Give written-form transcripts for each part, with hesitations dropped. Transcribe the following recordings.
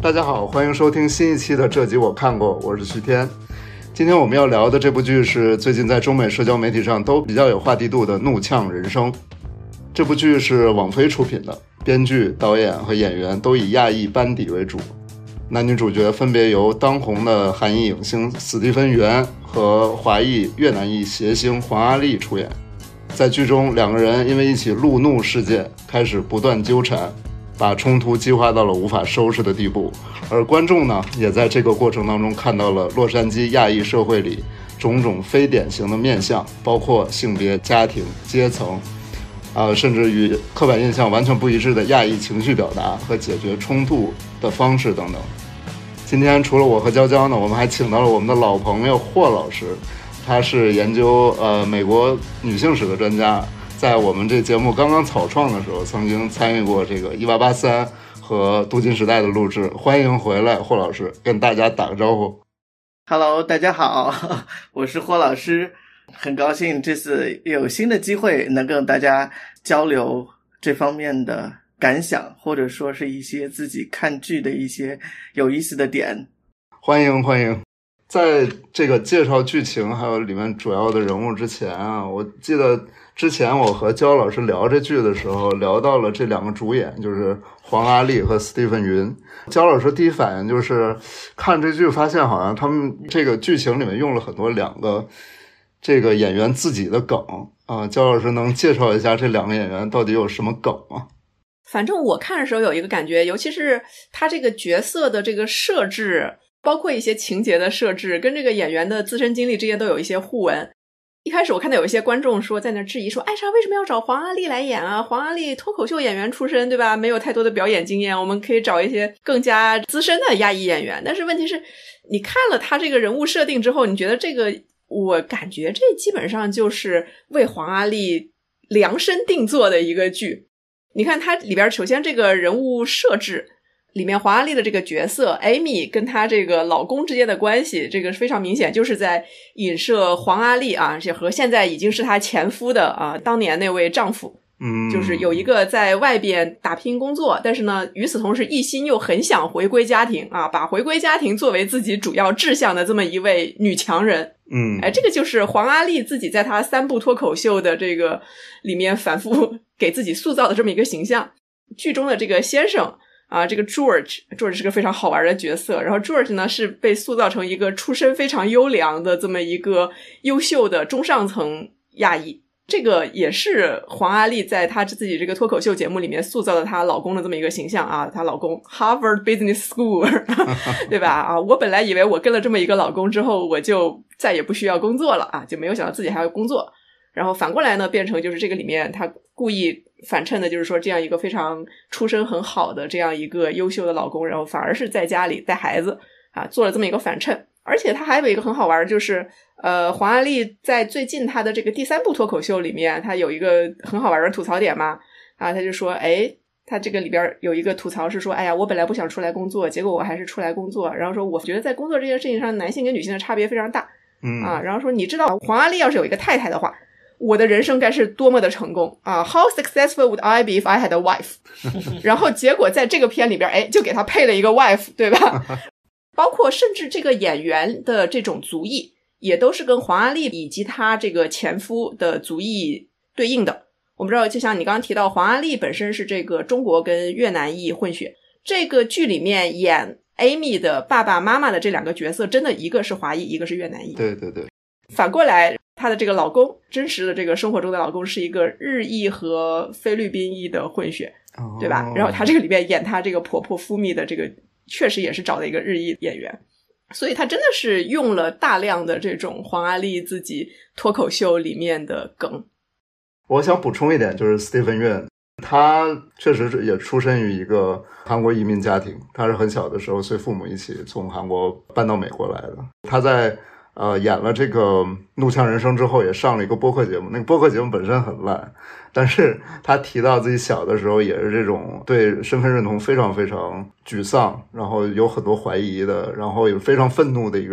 大家好，欢迎收听新一期的这集我看过，我是徐天。今天我们要聊的这部剧是最近在中美社交媒体上都比较有话题度的《怒呛人生》。这部剧是网飞出品的，编剧、导演和演员都以亚裔班底为主，男女主角分别由当红的韩裔影星史蒂芬·元和华裔越南裔谐星黄阿丽出演。在剧中，两个人因为一起路怒事件开始不断纠缠，把冲突激化到了无法收拾的地步，而观众呢，也在这个过程当中看到了洛杉矶亚裔社会里种种非典型的面向，包括性别、家庭、阶层，甚至与刻板印象完全不一致的亚裔情绪表达和解决冲突的方式等等。今天除了我和娇娇呢，我们还请到了我们的老朋友霍老师，他是研究美国女性史的专家。在我们这节目刚刚草创的时候，曾经参与过这个1883和镀金时代的录制。欢迎回来，霍老师，跟大家打个招呼。 Hello， 大家好，我是霍老师，很高兴这次有新的机会能跟大家交流这方面的感想，或者说是一些自己看剧的一些有意思的点。 欢迎欢迎。在这个介绍剧情还有里面主要的人物之前啊，我记得之前我和焦老师聊这剧的时候，聊到了这两个主演，就是黄阿丽和史蒂芬·云。焦老师第一反应就是看这剧发现好像他们这个剧情里面用了很多两个这个演员自己的梗啊，焦老师能介绍一下这两个演员到底有什么梗吗？ 反正我看的时候有一个感觉，尤其是他这个角色的这个设置，包括一些情节的设置，跟这个演员的自身经历之间都有一些互文。一开始我看到有一些观众说在那质疑说，艾莎为什么要找黄阿丽来演啊？黄阿丽脱口秀演员出身，对吧？没有太多的表演经验，我们可以找一些更加资深的亚裔演员。但是问题是，你看了他这个人物设定之后，你觉得这个，我感觉这基本上就是为黄阿丽量身定做的一个剧。你看它里边，首先这个人物设置里面，黄阿丽的这个角色 Amy 跟她这个老公之间的关系，这个非常明显，就是在影射黄阿丽啊，和现在已经是她前夫的当年那位丈夫，就是有一个在外边打拼工作，但是呢，与此同时一心又很想回归家庭啊，把回归家庭作为自己主要志向的这么一位女强人。这个就是黄阿丽自己在她3部脱口秀的这个里面反复给自己塑造的这么一个形象。剧中的这个先生啊，这个 George 是个非常好玩的角色，然后 George 呢是被塑造成一个出身非常优良的这么一个优秀的中上层亚裔。这个也是黄阿丽在她自己这个脱口秀节目里面塑造的她老公的这么一个形象啊，她老公 Harvard Business School 对吧？啊，我本来以为我跟了这么一个老公之后我就再也不需要工作了啊，就没有想到自己还要工作。然后反过来呢，变成就是这个里面他故意反衬的就是说这样一个非常出身很好的这样一个优秀的老公，然后反而是在家里带孩子啊，做了这么一个反衬。而且他还有一个很好玩，就是黄阿丽在最近他的这个第3部脱口秀里面，他有一个很好玩的吐槽点嘛，啊，他就说他这个里边有一个吐槽是说，哎呀，我本来不想出来工作，结果我还是出来工作，然后说我觉得在工作这件事情上男性跟女性的差别非常大然后说你知道黄阿丽要是有一个太太的话，我的人生该是多么的成功啊 ！How successful would I be if I had a wife？ 然后结果在这个片里边，就给他配了一个 wife， 对吧？包括甚至这个演员的这种族裔，也都是跟黄阿丽以及她这个前夫的族裔对应的。我们知道，就像你刚刚提到，黄阿丽本身是这个中国跟越南裔混血，这个剧里面演 Amy 的爸爸妈妈的这2个角色，真的一个是华裔，一个是越南裔。 对对对。 反过来，她的这个老公，真实的这个生活中的老公是一个日裔和菲律宾裔的混血，对吧？然后她这个里面演她这个婆婆夫蜜的这个，确实也是找的一个日裔演员，所以她真的是用了大量的这种黄阿丽自己脱口秀里面的梗。 我想补充一点，就是斯蒂芬·约，他确实也出身于一个韩国移民家庭，他是很小的时候随父母一起从韩国搬到美国来的。他在演了这个《怒呛人生》之后，也上了一个播客节目，那个播客节目本身很烂，但是他提到自己小的时候也是这种对身份认同非常非常沮丧，然后有很多怀疑的，然后也非常愤怒的一个人。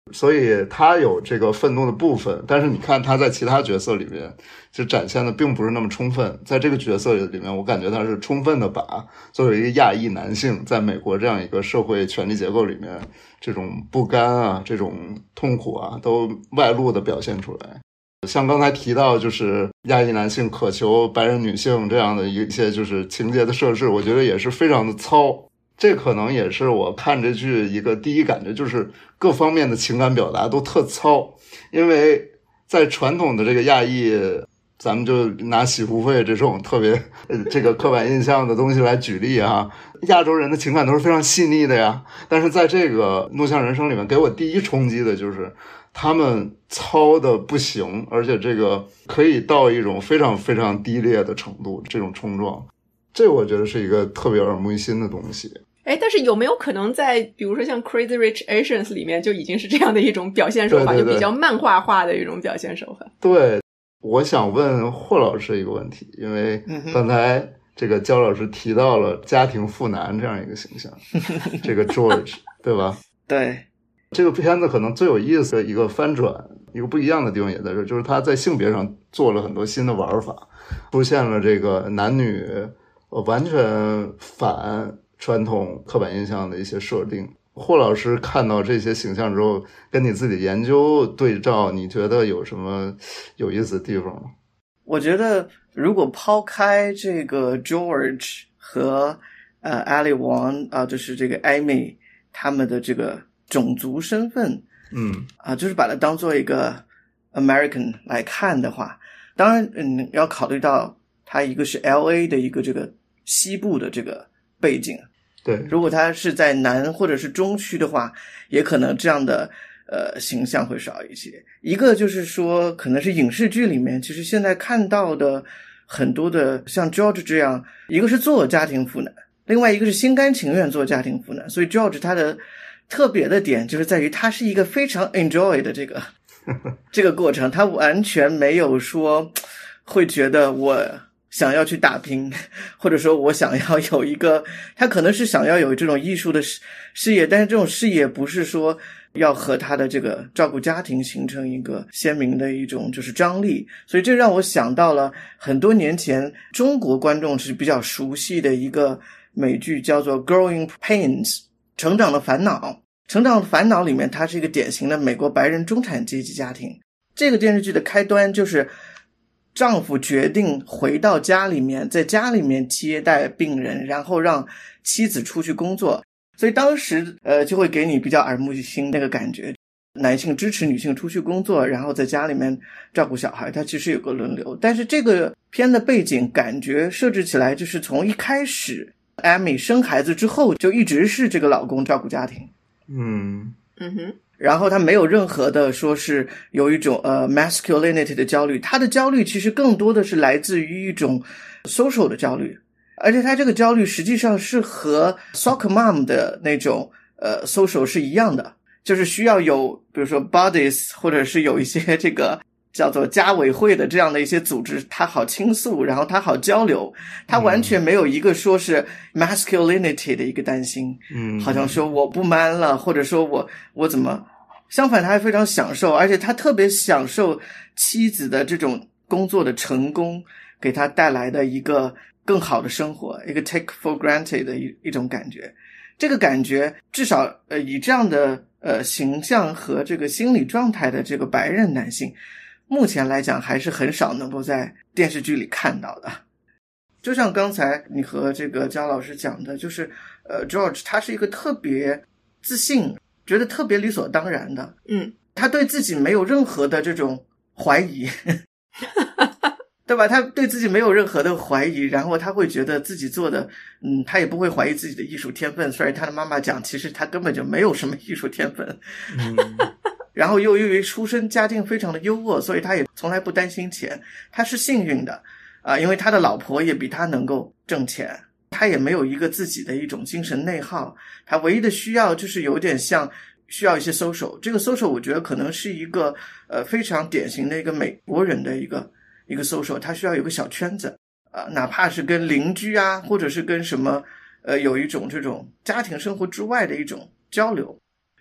所以他有这个愤怒的部分，但是你看他在其他角色里面就展现的并不是那么充分。在这个角色里面，我感觉他是充分的把作为一个亚裔男性在美国这样一个社会权力结构里面这种不甘啊，这种痛苦啊都外露的表现出来。像刚才提到就是亚裔男性渴求白人女性这样的一些就是情节的设置，我觉得也是非常的糙。这可能也是我看这剧一个第一感觉，就是各方面的情感表达都特糙。因为在传统的这个亚裔，咱们就拿洗护费这种特别这个刻板印象的东西来举例啊，亚洲人的情感都是非常细腻的呀。但是在这个怒呛人生里面，给我第一冲击的就是他们糙的不行，而且这个可以到一种非常非常低劣的程度，这种冲撞，这我觉得是一个特别耳目一新的东西。 但是有没有可能在比如说像 Crazy Rich Asians 里面就已经是这样的一种表现手法， 对对对， 就比较漫画化的一种表现手法？ 对，我想问霍老师一个问题，因为刚才这个焦老师提到了家庭妇男这样一个形象这个 George 对吧？ 对， 这个片子可能最有意思的一个翻转，一个不一样的地方也在这，就是他在性别上做了很多新的玩法，出现了这个男女完全反传统刻板印象的一些设定。霍老师看到这些形象之后，跟你自己研究对照，你觉得有什么有意思的地方吗？ 我觉得如果抛开这个 George 和Ali Wong 就是这个 Amy 他们的这个种族身份，就是把它当做一个 American 来看的话，当然要考虑到它一个是 LA 的一个这个西部的这个背景。 对， 如果他是在南或者是中区的话，也可能这样的形象会少一些。一个就是说可能是影视剧里面其实现在看到的很多的像 George 这样，一个是做家庭妇男，另外一个是心甘情愿做家庭妇男。所以 George 他的特别的点就是在于他是一个非常 enjoy 的这个过程，他完全没有说会觉得我想要去打拼，或者说我想要有一个，他可能是想要有这种艺术的事业，但是这种事业不是说要和他的这个照顾家庭形成一个鲜明的一种就是张力。所以这让我想到了很多年前中国观众是比较熟悉的一个美剧，叫做 Growing Pains 成长的烦恼。成长的烦恼里面，它是一个典型的美国白人中产阶级家庭。这个电视剧的开端就是丈夫决定回到家里面，在家里面接待病人，然后让妻子出去工作。所以当时就会给你比较耳目一新那个感觉，男性支持女性出去工作，然后在家里面照顾小孩，它其实有个轮流。但是这个片的背景感觉设置起来就是从一开始 Amy 生孩子之后就一直是这个老公照顾家庭。然后他没有任何的说是有一种masculinity 的焦虑，他的焦虑其实更多的是来自于一种 social 的焦虑，而且他这个焦虑实际上是和 soccer mom 的那种social 是一样的，就是需要有比如说 bodies 或者是有一些这个叫做家委会的这样的一些组织，他好倾诉，然后他好交流，他完全没有一个说是 masculinity 的一个担心，好像说我不 man 了，或者说我怎么，相反他还非常享受，而且他特别享受妻子的这种工作的成功给他带来的一个更好的生活，一个 take for granted 的一种感觉。这个感觉至少以这样的形象和这个心理状态的这个白人男性，目前来讲还是很少能够在电视剧里看到的。就像刚才你和这个焦老师讲的，就是George 他是一个特别自信，觉得特别理所当然的，他对自己没有任何的这种怀疑对吧？他对自己没有任何的怀疑，然后他会觉得自己做的他也不会怀疑自己的艺术天分，虽然他的妈妈讲其实他根本就没有什么艺术天分然后又因为出身家境非常的优渥，所以他也从来不担心钱，他是幸运的因为他的老婆也比他能够挣钱，他也没有一个自己的一种精神内耗，他唯一的需要就是有点像需要一些 social， 这个 social 我觉得可能是一个非常典型的一个美国人的一个 social， 他需要有个小圈子哪怕是跟邻居啊，或者是跟什么有一种这种家庭生活之外的一种交流。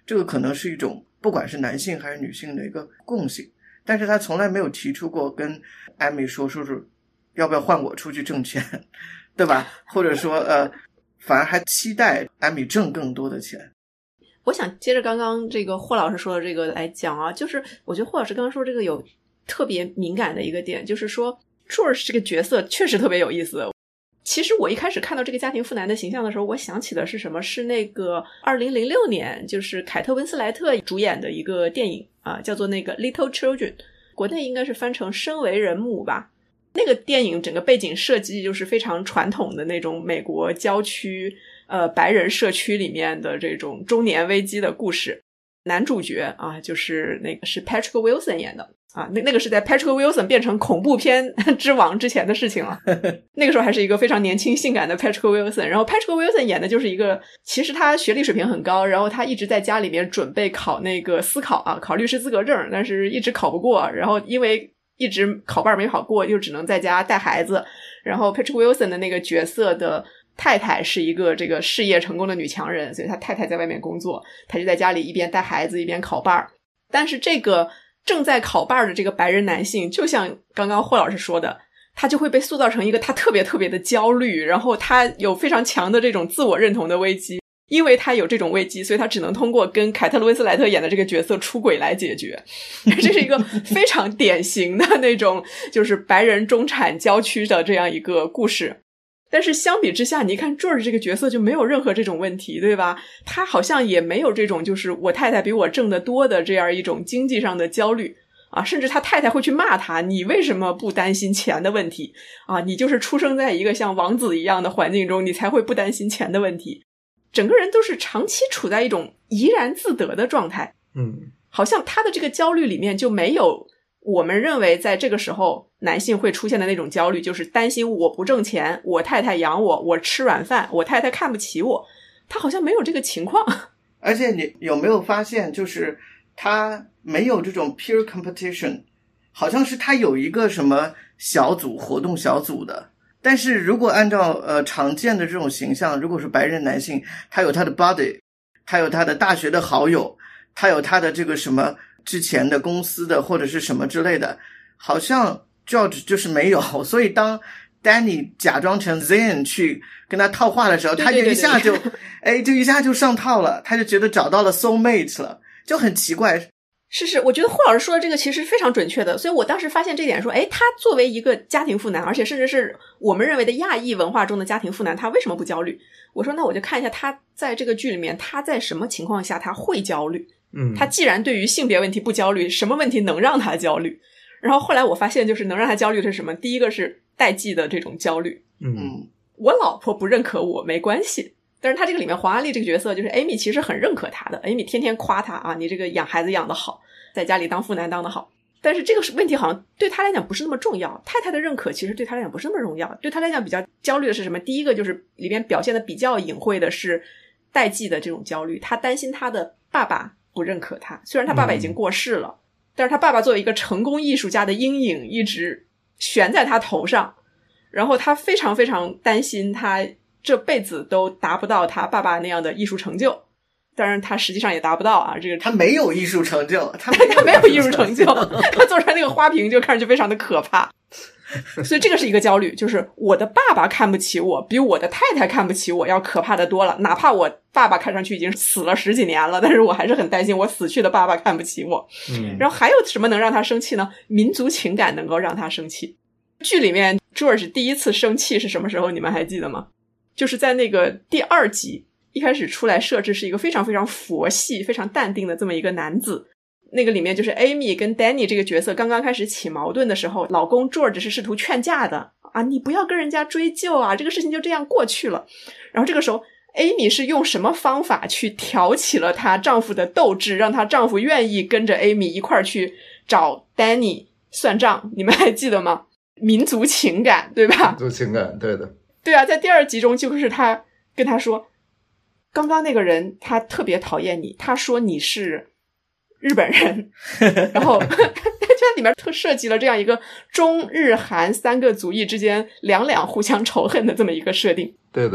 这个可能是一种不管是男性还是女性的一个共性，但是他从来没有提出过跟艾米说是要不要换我出去挣钱，对吧？或者说反而还期待艾米挣更多的钱。 我想接着刚刚这个霍老师说的这个来讲啊，就是我觉得霍老师刚刚说这个有特别敏感的一个点，就是说 George 这个角色确实特别有意思。其实我一开始看到这个家庭妇男的形象的时候，我想起的是什么？是那个2006年就是凯特温斯莱特主演的一个电影啊，叫做那个 Little Children， 国内应该是翻成身为人母吧。那个电影整个背景设计就是非常传统的那种美国郊区白人社区里面的这种中年危机的故事。男主角啊，就是那个是 Patrick Wilson 演的啊，那个是在 Patrick Wilson 变成恐怖片之王之前的事情了。那个时候还是一个非常年轻性感的 Patrick Wilson， 然后 Patrick Wilson 演的就是一个，其实他学历水平很高，然后他一直在家里面准备考那个司考啊，考律师资格证，但是一直考不过，然后因为一直考半没考过，就只能在家带孩子。然后 Patrick Wilson 的那个角色的太太是一个这个事业成功的女强人，所以他太太在外面工作，他就在家里一边带孩子一边考伴儿。但是这个正在考伴儿的这个白人男性，就像刚刚霍老师说的，他就会被塑造成一个他特别特别的焦虑，然后他有非常强的这种自我认同的危机。因为他有这种危机，所以他只能通过跟凯特·温斯莱特演的这个角色出轨来解决。这是一个非常典型的那种就是白人中产郊区的这样一个故事。但是相比之下，你看 George 这个角色就没有任何这种问题，对吧？他好像也没有这种就是我太太比我挣得多的这样一种经济上的焦虑啊，甚至他太太会去骂他，你为什么不担心钱的问题啊？你就是出生在一个像王子一样的环境中，你才会不担心钱的问题。整个人都是长期处在一种怡然自得的状态。好像他的这个焦虑里面就没有我们认为在这个时候男性会出现的那种焦虑，就是担心我不挣钱，我太太养我，我吃软饭，我太太看不起我。他好像没有这个情况。 而且你有没有发现，就是他没有这种 peer competition， 好像是他有一个什么小组活动小组的。但是如果按照常见的这种形象，如果是白人男性，他有他的 buddy， 他有他的大学的好友，他有他的这个什么之前的公司的或者是什么之类的，好像 George 就是没有。所以当 Danny 假装成 Zen 去跟他套话的时候，他就一下就就一下就上套了，他就觉得找到了 soul mate 了，就很奇怪。 是，我觉得霍老师说的这个其实非常准确的，所以我当时发现这点说，他作为一个家庭妇男，而且甚至是我们认为的亚裔文化中的家庭妇男，他为什么不焦虑？我说那我就看一下他在这个剧里面他在什么情况下他会焦虑。他既然对于性别问题不焦虑，什么问题能让他焦虑？然后后来我发现就是能让他焦虑的是什么？第一个是代际的这种焦虑。我老婆不认可我没关系。但是他这个里面黄阿丽这个角色就是 Amy 其实很认可他的， Amy 天天夸他啊，你这个养孩子养得好，在家里当妇男当得好。但是这个问题好像对他来讲不是那么重要，太太的认可其实对他来讲不是那么重要，对他来讲比较焦虑的是什么？第一个就是里边表现的比较隐晦的是代际的这种焦虑，他担心他的爸爸不认可他，虽然他爸爸已经过世了，但是他爸爸作为一个成功艺术家的阴影一直悬在他头上，然后他非常非常担心他这辈子都达不到他爸爸那样的艺术成就，当然他实际上也达不到啊。这个他没有艺术成就，他没有艺术成就，他做出来那个花瓶就看着就非常的可怕。所以这个是一个焦虑，就是我的爸爸看不起我，比我的太太看不起我要可怕的多了。哪怕我爸爸看上去已经死了10几年了，但是我还是很担心我死去的爸爸看不起我。然后还有什么能让他生气呢？民族情感能够让他生气。剧里面 George 第一次生气是什么时候？你们还记得吗？就是在那个第2集一开始出来设置是一个非常非常佛系非常淡定的这么一个男子，那个里面就是 Amy 跟 Danny 这个角色刚刚开始起矛盾的时候，老公 George 是试图劝架的啊，你不要跟人家追究啊，这个事情就这样过去了。然后这个时候 Amy 是用什么方法去挑起了她丈夫的斗志，让她丈夫愿意跟着 Amy 一块儿去找 Danny 算账，你们还记得吗？民族情感，对吧？ 民族情感，对的。 对啊，在第2集中就是他跟他说，刚刚那个人他特别讨厌你，他说你是日本人，然后就在里面特设计了这样一个中日韩3个族裔之间两互相仇恨的这么一个设定。 对的。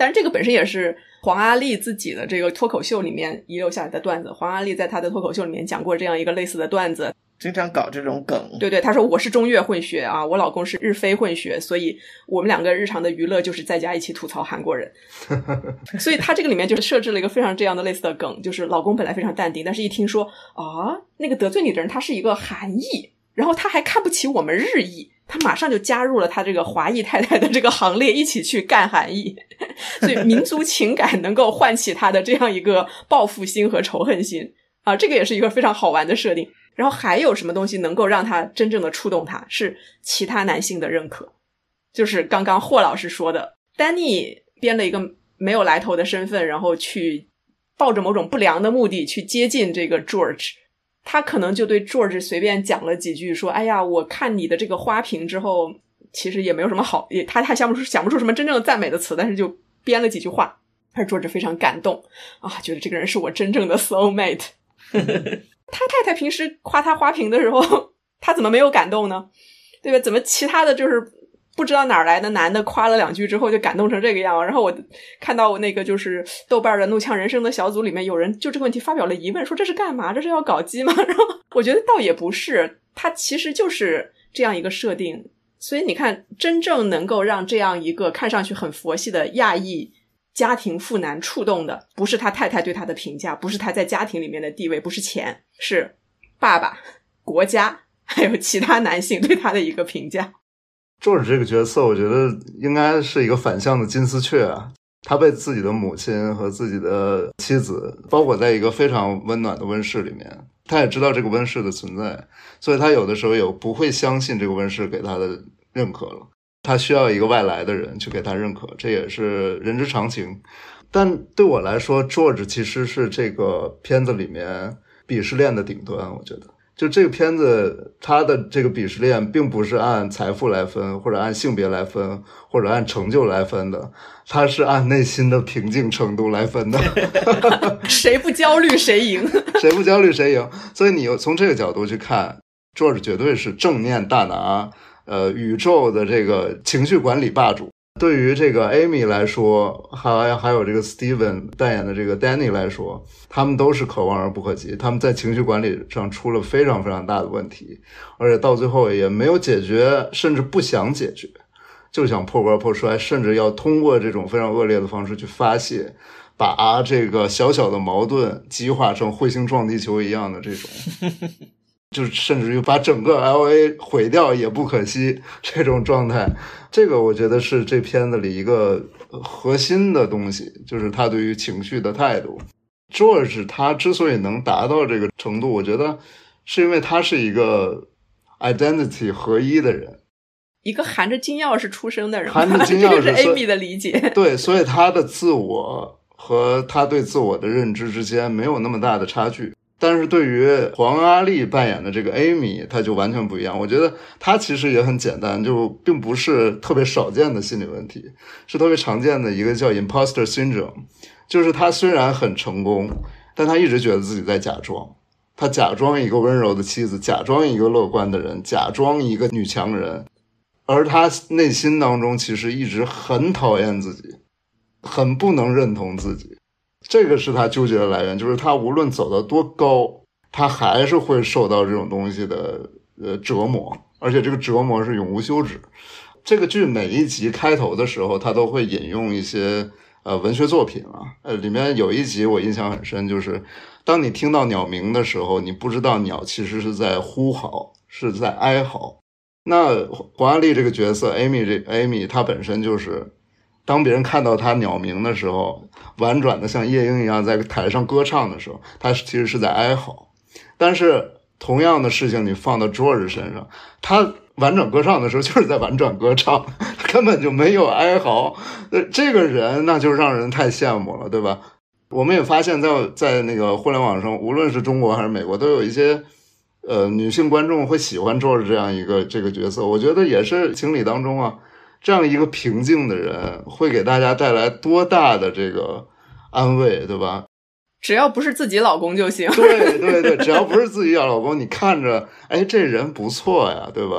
但是这个本身也是黄阿丽自己的这个脱口秀里面遗留下来的段子。黄阿丽在她的脱口秀里面讲过这样一个类似的段子， 经常搞这种梗。 对对，她说我是中越混血啊，我老公是日非混血，所以我们两个日常的娱乐就是在家一起吐槽韩国人。所以她这个里面就是设置了一个非常这样的类似的梗，就是老公本来非常淡定，但是一听说啊，那个得罪你的人他是一个韩裔，然后他还看不起我们日裔，他马上就加入了他这个华裔太太的这个行列，一起去干韩裔。所以民族情感能够唤起他的这样一个报复心和仇恨心啊，这个也是一个非常好玩的设定。然后还有什么东西能够让他真正的触动他，是其他男性的认可。就是刚刚霍老师说的，丹尼编了一个没有来头的身份，然后去抱着某种不良的目的去接近这个 George，他可能就对 George 随便讲了几句，说哎呀我看你的这个花瓶之后其实也没有什么好，他还想不出什么真正的赞美的词，但是就编了几句话，而 George 非常感动啊，觉得这个人是我真正的 soulmate。 他太太平时夸他花瓶的时候他怎么没有感动呢，对吧？怎么其他的就是不知道哪儿来的男的夸了两句之后就感动成这个样。然后我看到我那个就是豆瓣的怒呛人生的小组里面有人就这个问题发表了疑问，说这是干嘛？这是要搞基吗？然后我觉得倒也不是，它其实就是这样一个设定。所以你看，真正能够让这样一个看上去很佛系的亚裔家庭妇男触动的，不是他太太对他的评价，不是他在家庭里面的地位，不是钱，是爸爸、国家还有其他男性对他的一个评价。 George 这个角色我觉得应该是一个反向的金丝雀啊，他被自己的母亲和自己的妻子包裹在一个非常温暖的温室里面，他也知道这个温室的存在，所以他有的时候也不会相信这个温室给他的认可了，他需要一个外来的人去给他认可，这也是人之常情。但对我来说 George 其实是这个片子里面鄙视链的顶端。我觉得就这个片子它的这个鄙视链并不是按财富来分，或者按性别来分，或者按成就来分的，它是按内心的平静程度来分的。 谁不焦虑谁赢。 谁不焦虑谁赢。所以你从这个角度去看 George 绝对是正念大拿，宇宙的这个情绪管理霸主。对于这个 Amy 来说，还有这个 Steven 扮演的这个 Danny 来说，他们都是可望而不可及，他们在情绪管理上出了非常非常大的问题，而且到最后也没有解决，甚至不想解决，就想破罐破摔，甚至要通过这种非常恶劣的方式去发泄，把这个小小的矛盾激化成彗星撞地球一样的这种就是甚至于把整个 LA 毁掉也不可惜这种状态。这个我觉得是这片子里一个核心的东西，就是他对于情绪的态度。 George 他之所以能达到这个程度，我觉得是因为他是一个 identity 合一的人， 一个含着金钥匙出生的人， 含着金钥匙， 这个是 Amy 的理解。 对，所以他的自我和他对自我的认知之间没有那么大的差距。但是对于黄阿丽扮演的这个 Amy 她就完全不一样。我觉得她其实也很简单，就并不是特别少见的心理问题，是特别常见的一个叫 imposter syndrome， 就是她虽然很成功，但她一直觉得自己在假装，她假装一个温柔的妻子，假装一个乐观的人，假装一个女强人，而她内心当中其实一直很讨厌自己，很不能认同自己。这个是他纠结的来源，就是他无论走到多高，他还是会受到这种东西的折磨，而且这个折磨是永无休止。这个剧每一集开头的时候，他都会引用一些文学作品啊，里面有一集我印象很深，就是当你听到鸟鸣的时候，你不知道鸟其实是在呼嚎，是在哀嚎。那黄阿丽这个角色 Amy 她本身就是当别人看到他鸟鸣的时候，婉转的像夜莺一样在台上歌唱的时候，他其实是在哀嚎。但是同样的事情你放到 George 身上，他婉转歌唱的时候就是在婉转歌唱，根本就没有哀嚎。这个人那就让人太羡慕了，对吧？我们也发现在那个互联网上，无论是中国还是美国，都有一些女性观众会喜欢 George 这样一个这个角色。我觉得也是情理当中啊，这样一个平静的人会给大家带来多大的这个安慰，对吧？ 只要不是自己老公就行。 对对对，只要不是自己老公，你看着哎这人不错呀，对吧？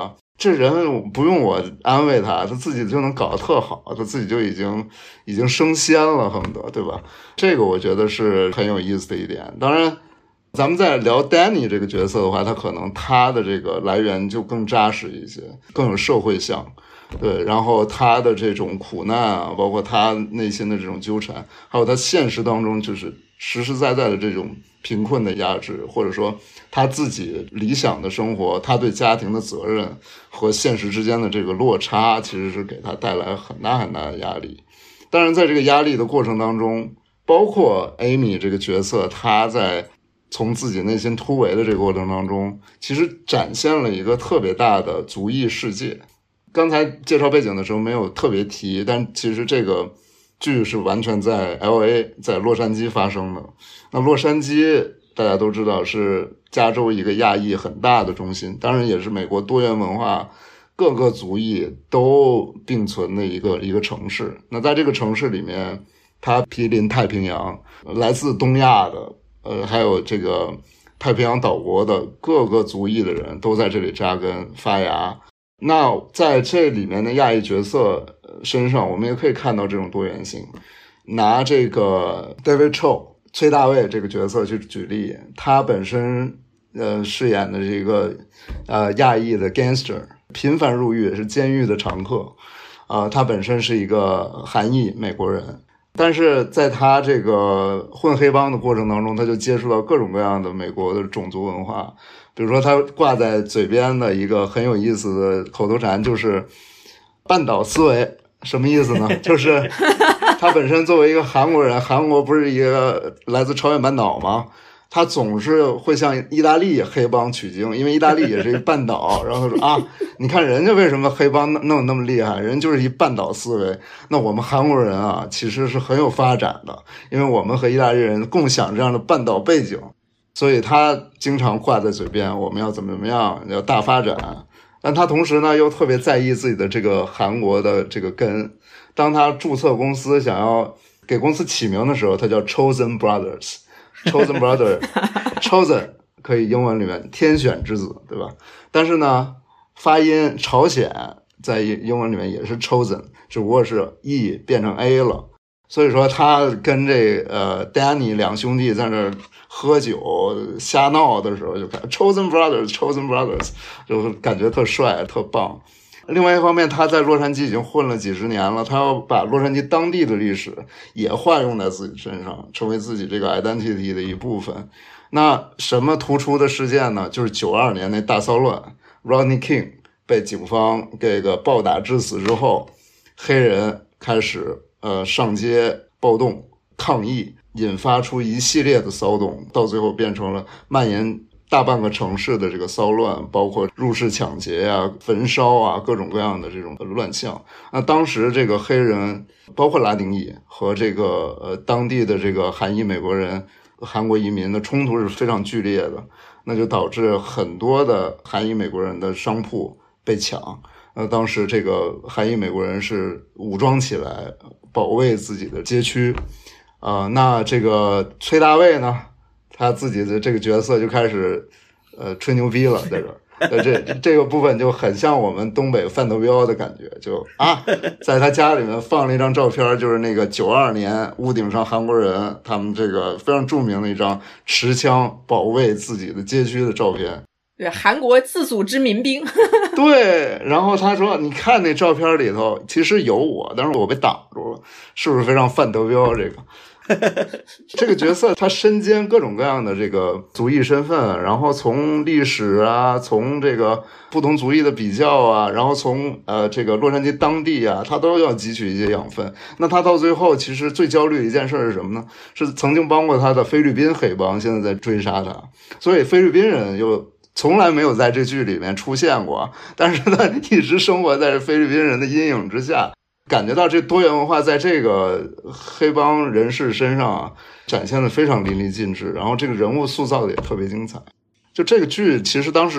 这人不用我安慰他自己就能搞得特好，他自己就已经升仙了，恨不得，对吧？这个我觉得是很有意思的一点。当然咱们在聊 Danny 这个角色的话，他可能他的这个来源就更扎实一些，更有社会性，对，然后他的这种苦难啊，包括他内心的这种纠缠，还有他现实当中就是实实在在的这种贫困的压制，或者说他自己理想的生活，他对家庭的责任和现实之间的这个落差，其实是给他带来很大很大的压力。当然在这个压力的过程当中，包括 Amy 这个角色，他在从自己内心突围的这个过程当中，其实展现了一个特别大的族裔世界。刚才介绍背景的时候没有特别提，但其实这个剧是完全在 LA 在洛杉矶发生的。那洛杉矶大家都知道是加州一个亚裔很大的中心，当然也是美国多元文化各个族裔都并存的一个城市。那在这个城市里面，它毗邻太平洋，来自东亚的还有这个太平洋岛国的各个族裔的人都在这里扎根发芽。那在这里面的亚裔角色身上，我们也可以看到这种多元性。拿这个 David Cho 崔大卫这个角色去举例，他本身饰演的这个亚裔的 gangster， 频繁入狱，是监狱的常客。他本身是一个韩裔美国人，但是在他这个混黑帮的过程当中，他就接触到各种各样的美国的种族文化。比如说他挂在嘴边的一个很有意思的口头禅就是半岛思维。什么意思呢？就是他本身作为一个韩国人，韩国不是一个来自朝鲜半岛吗？他总是会向意大利黑帮取经，因为意大利也是一个半岛。然后他说啊，你看人家为什么黑帮弄那么厉害，人就是一半岛思维。那我们韩国人啊，其实是很有发展的，因为我们和意大利人共享这样的半岛背景，所以他经常挂在嘴边，我们要怎么样，要大发展。但他同时呢又特别在意自己的这个韩国的这个根。当他注册公司想要给公司起名的时候，他叫 Chosen Brothers Chosen Brother Chosen 可以英文里面天选之子，对吧？但是呢发音朝鲜在英文里面也是 Chosen， 只不过是 E 变成 A 了。所以说他跟这Danny 两兄弟在那喝酒瞎闹的时候，就看 Chosen Brothers Chosen Brothers， 就感觉特帅特棒。另外一方面，他在洛杉矶已经混了几十年了，他要把洛杉矶当地的历史也化用在自己身上，成为自己这个 identity 的一部分。那什么突出的事件呢？就是92年那大骚乱 Rodney King 被警方这个暴打致死之后，黑人开始上街暴动抗议，引发出一系列的骚动，到最后变成了蔓延大半个城市的这个骚乱，包括入室抢劫啊、焚烧啊，各种各样的这种乱象。那当时这个黑人，包括拉丁裔和这个当地的这个韩裔美国人、韩国移民的冲突是非常剧烈的，那就导致很多的韩裔美国人的商铺被抢。当时这个韩裔美国人是武装起来保卫自己的街区。那这个崔大卫呢，他自己的这个角色就开始吹牛逼了，在这儿。这个部分就很像我们东北范德彪的感觉，就在他家里面放了一张照片，就是那个92年屋顶上韩国人他们这个非常著名的一张持枪保卫自己的街区的照片。 对，韩国自组织民兵。 对，然后他说你看那照片里头其实有我，但是我被挡住了，是不是非常范德彪？这个角色他身兼各种各样的这个族裔身份，然后从历史啊，从这个不同族裔的比较啊，然后从这个洛杉矶当地啊，他都要汲取一些养分。那他到最后其实最焦虑的一件事是什么呢？是曾经帮过他的菲律宾黑帮现在在追杀他，所以菲律宾人又从来没有在这剧里面出现过，但是呢一直生活在菲律宾人的阴影之下，感觉到这多元文化在这个黑帮人士身上展现的非常淋漓尽致，然后这个人物塑造的也特别精彩。就这个剧其实当时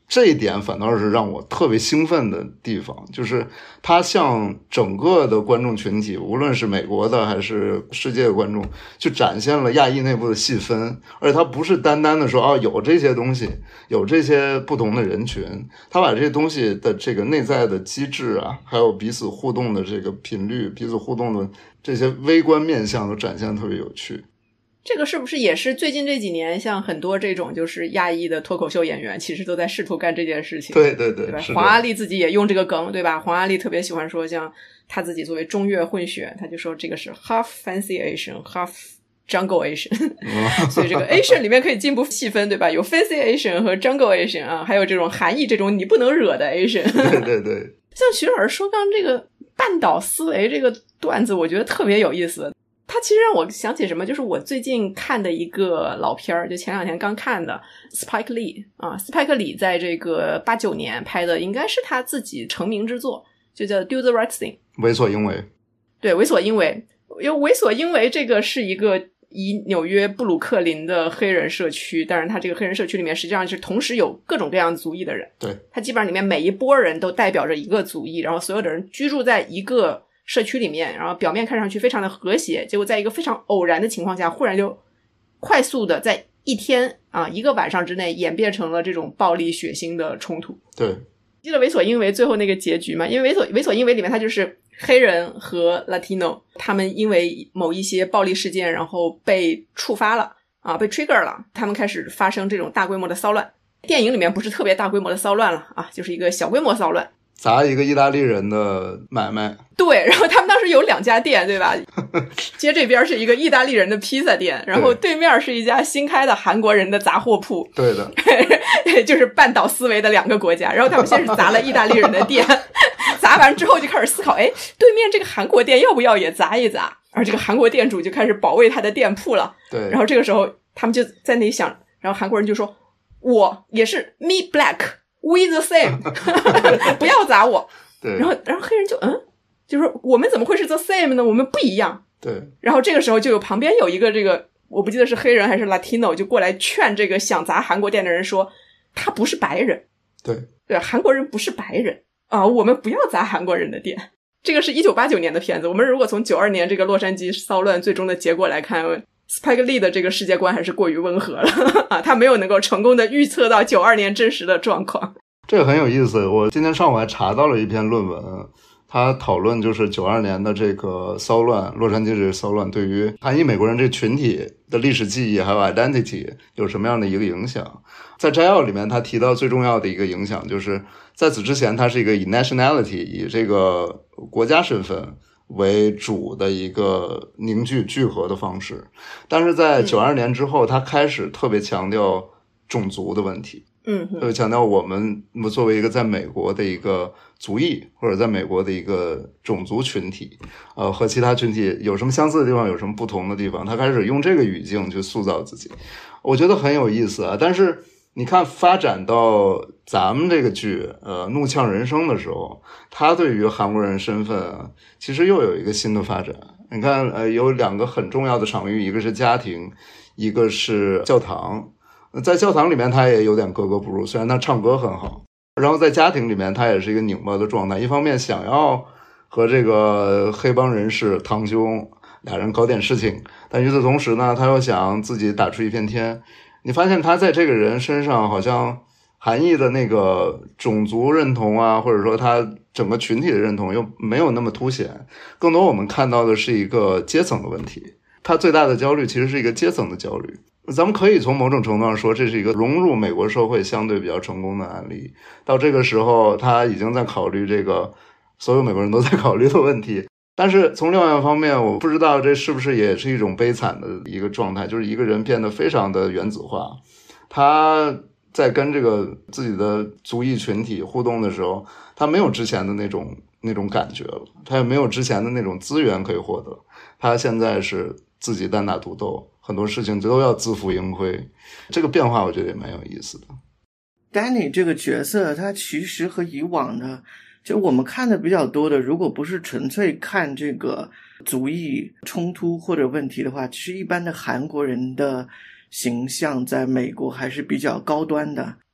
这一点反倒是让我特别兴奋的地方，就是他向整个的观众群体，无论是美国的还是世界的观众，去展现了亚裔内部的细分，而且他不是单单的说有这些东西，有这些不同的人群，他把这些东西的这个内在的机制啊，还有彼此互动的这个频率，彼此互动的这些微观面向都展现得特别有趣。 这个是不是也是最近这几年像很多这种就是亚裔的脱口秀演员其实都在试图干这件事情？ 对对对， 对吧？黄阿丽自己也用这个梗，对吧？黄阿丽特别喜欢说，像他自己作为中越混血，他就说这个是 half fancy Asian half jungle Asian 所以这个 Asian 里面可以进一步细分，对吧？有 fancy Asian 和 jungle Asian 啊，还有这种韩裔这种你不能惹的 Asian 对对对， 像徐老师说刚这个半岛思维这个段子我觉得特别有意思，它其实让我想起什么，就是我最近看的一个老片儿，就前2天刚看的 Spike Lee 啊，斯派克李在这个89年拍的应该是他自己成名之作，就叫 Do the Right Thing， 为所应为。 对，为所应为。因为为所应为这个是一个以纽约布鲁克林的黑人社区，但是他这个黑人社区里面实际上是同时有各种各样族裔的人， 对， 他基本上里面每一波人都代表着一个族裔，然后所有的人居住在一个社区里面，然后表面看上去非常的和谐，结果在一个非常偶然的情况下，忽然就快速的在一天啊一个晚上之内演变成了这种暴力血腥的冲突。 对， 记得为所应为最后那个结局吗？因为为所应为里面他就是黑人和 Latino 他们因为某一些暴力事件然后被触发了啊，被 trigger 了，他们开始发生这种大规模的骚乱。电影里面不是特别大规模的骚乱了啊，就是一个小规模骚乱， 砸一个意大利人的买卖。 对，然后他们当时有2家店，对吧？街这边是一个意大利人的披萨店，然后对面是一家新开的韩国人的杂货铺。 对的， 就是半岛思维的2个国家。然后他们先是砸了意大利人的店，砸完之后就开始思考，哎，对面这个韩国店要不要也砸一砸？而这个韩国店主就开始保卫他的店铺了。 对， 然后这个时候他们就在那里想，然后韩国人就说，我也是 me black we the same 不要砸我。 对， 然后黑人就说我们怎么会是 the same 呢？我们不一样。 对， 然后这个时候就有旁边有一个这个我不记得是黑人还是 Latino 就过来劝这个想砸韩国店的人说，他不是白人。对，韩国人不是白人啊，我们不要砸韩国人的店。这个是1989年的片子，我们如果从92年这个洛杉矶骚乱最终的结果来看，Spike Lee 的这个世界观还是过于温和了啊，他没有能够成功的预测到92年真实的状况。 这个很有意思，我今天上午还查到了一篇论文，他讨论就是92年的这个骚乱，洛杉矶这个骚乱对于韩裔美国人这个群体的历史记忆还有 identity 有什么样的一个影响。在摘要里面他提到最重要的一个影响就是在此之前它是一个以 nationality 以这个国家身份为主的一个凝聚聚合的方式，但是在92年之后他开始特别强调种族的问题，强调我们作为一个在美国的一个族裔或者在美国的一个种族群体和其他群体有什么相似的地方有什么不同的地方，他开始用这个语境去塑造自己，我觉得很有意思啊。但是你看发展到咱们这个剧怒呛人生的时候，他对于韩国人身份其实又有一个新的发展。你看有2个很重要的场域，一个是家庭，一个是教堂。在教堂里面他也有点格格不入，虽然他唱歌很好，然后在家庭里面他也是一个拧巴的状态，一方面想要和这个黑帮人士堂兄俩人搞点事情，但与此同时呢他又想自己打出一片天。你发现他在这个人身上好像韩裔的那个种族认同啊，或者说他整个群体的认同又没有那么凸显，更多我们看到的是一个阶层的问题。他最大的焦虑其实是一个阶层的焦虑。咱们可以从某种程度上说这是一个融入美国社会相对比较成功的案例，到这个时候他已经在考虑这个所有美国人都在考虑的问题。但是从另外一方面，我不知道这是不是也是一种悲惨的一个状态，就是一个人变得非常的原子化，他在跟这个自己的族裔群体互动的时候，他没有之前的那种感觉了，他也没有之前的那种资源可以获得，他现在是自己单打独斗，很多事情都要自负盈亏，这个变化我觉得也蛮有意思的。 Danny 这个角色他其实和以往的就我们看的比较多的，如果不是纯粹看这个族裔冲突或者问题的话，其实一般的韩国人的形象在美国还是比较高端的。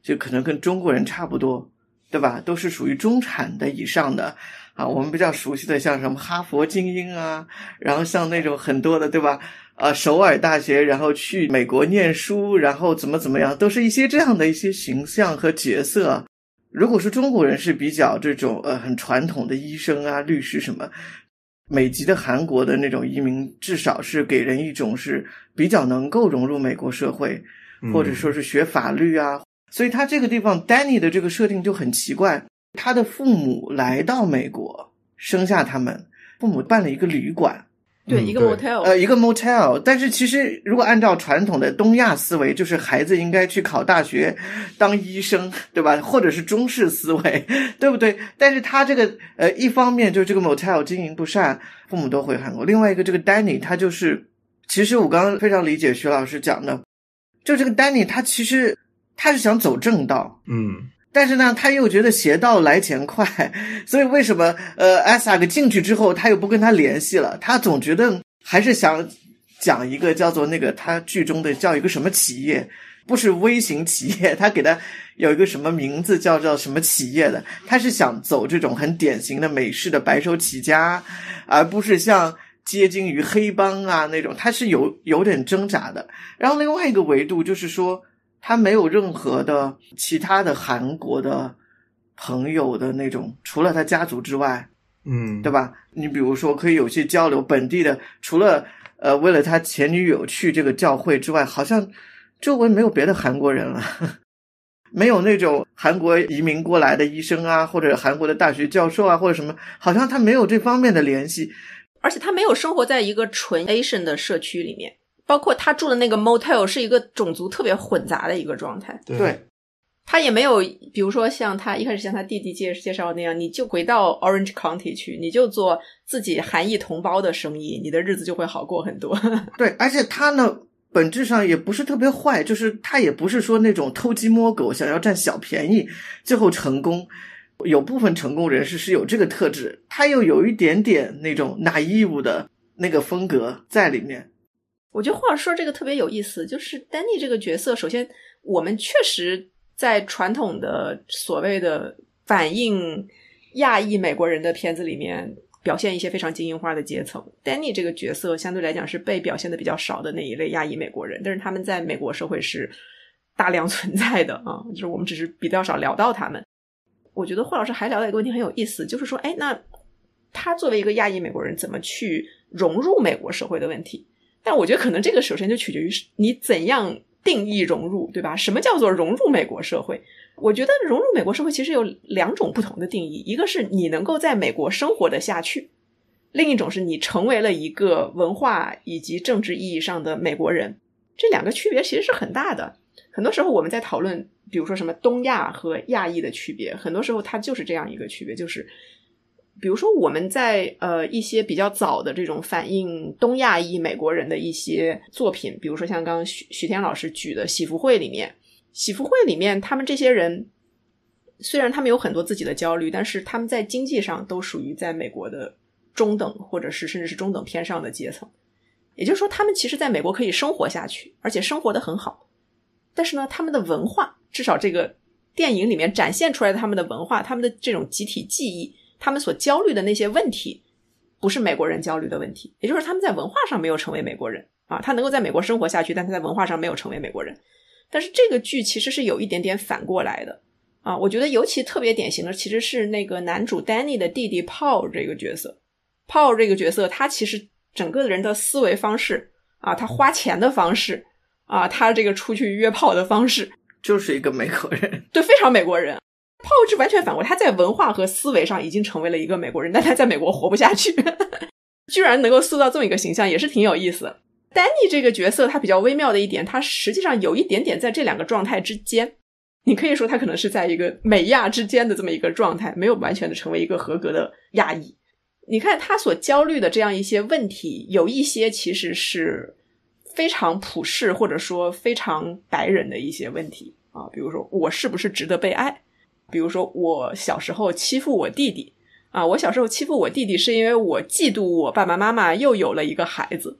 就可能跟中国人差不多，对吧？都是属于中产的以上的啊，我们比较熟悉的像什么哈佛精英啊，然后像那种很多的，对吧？首尔大学，然后去美国念书，然后怎么样，都是一些这样的一些形象和角色。如果是中国人是比较这种很传统的医生啊、律师什么，美籍的韩国的那种移民至少是给人一种是比较能够融入美国社会，或者说是学法律啊。所以他这个地方 Danny 的这个设定就很奇怪，他的父母来到美国生下他们，父母办了一个旅馆， 对，一个 motel， 一个 motel。但是其实如果按照传统的东亚思维，就是孩子应该去考大学当医生，对吧？或者是中式思维，对不对？但是他这个一方面就是这个 motel 经营不善，父母都回韩国；另外一个这个 Danny 他就是，其实我刚刚非常理解徐老师讲的，就这个 Danny 他其实他是想走正道，但是呢他又觉得邪道来钱快，所以为什么Isaac 进去之后他又不跟他联系了，他总觉得还是想讲一个叫做那个他剧中的叫一个什么企业，不是微型企业，他给他有一个什么名字叫什么企业的，他是想走这种很典型的美式的白手起家，而不是像接近于黑帮啊那种，他是有点挣扎的。然后另外一个维度就是说他没有任何的其他的韩国的朋友的那种，除了他家族之外，对吧？你比如说可以有些交流本地的，除了为了他前女友去这个教会之外，好像周围没有别的韩国人了，没有那种韩国移民过来的医生啊，或者韩国的大学教授啊，或者什么，好像他没有这方面的联系， 而且他没有生活在一个纯 Asian 的社区里面。包括他住的那个 motel 是一个种族特别混杂的一个状态， 对， 他也没有比如说像他一开始像他弟弟介绍那样，你就回到 Orange County 去，你就做自己韩裔同胞的生意，你的日子就会好过很多。 对，而且他呢本质上也不是特别坏，就是他也不是说那种偷鸡摸狗想要占小便宜最后成功，有部分成功人士是有这个特质，他又有一点点那种 naive 的那个风格在里面。 我觉得话说这个特别有意思，就是 Danny 这个角色，首先我们确实在传统的所谓的反映亚裔美国人的片子里面表现一些非常精英化的阶层， Danny 这个角色相对来讲是被表现的比较少的那一类亚裔美国人，但是他们在美国社会是大量存在的啊，就是我们只是比较少聊到他们。我觉得霍老师还聊到一个问题很有意思，就是说那他作为一个亚裔美国人怎么去融入美国社会的问题。但我觉得可能这个首先就取决于你怎样定义融入，对吧？什么叫做融入美国社会？我觉得融入美国社会其实有两种不同的定义，一个是你能够在美国生活的下去，另一种是你成为了一个文化以及政治意义上的美国人。这两个区别其实是很大的。很多时候我们在讨论比如说什么东亚和亚裔的区别，很多时候它就是这样一个区别，就是比如说我们在一些比较早的这种反映东亚裔美国人的一些作品，比如说像刚刚许天老师举的喜福会里面他们这些人虽然他们有很多自己的焦虑，但是他们在经济上都属于在美国的中等或者是甚至是中等偏上的阶层，也就是说他们其实在美国可以生活下去，而且生活得很好，但是呢他们的文化，至少这个电影里面展现出来的他们的文化，他们的这种集体记忆，他们所焦虑的那些问题不是美国人焦虑的问题，也就是他们在文化上没有成为美国人啊，他能够在美国生活下去，但他在文化上没有成为美国人。但是这个剧其实是有一点点反过来的啊，我觉得尤其特别典型的其实是那个男主 Danny 的弟弟 Paul 这个角色。Paul 这个角色他其实整个人的思维方式啊，他花钱的方式啊，他这个出去约炮的方式就是一个美国人， 对，非常美国人。Paul 是完全反过，他在文化和思维上已经成为了一个美国人，但他在美国活不下去居然能够塑造这么一个形象也是挺有意思的。Danny 这个角色他比较微妙的一点，他实际上有一点点在这两个状态之间，你可以说他可能是在一个美亚之间的这么一个状态，没有完全的成为一个合格的亚裔。你看他所焦虑的这样一些问题，有一些其实是非常普世或者说非常白人的一些问题啊，比如说我是不是值得被爱，比如说我小时候欺负我弟弟啊，我小时候欺负我弟弟是因为我嫉妒我爸爸妈妈又有了一个孩子，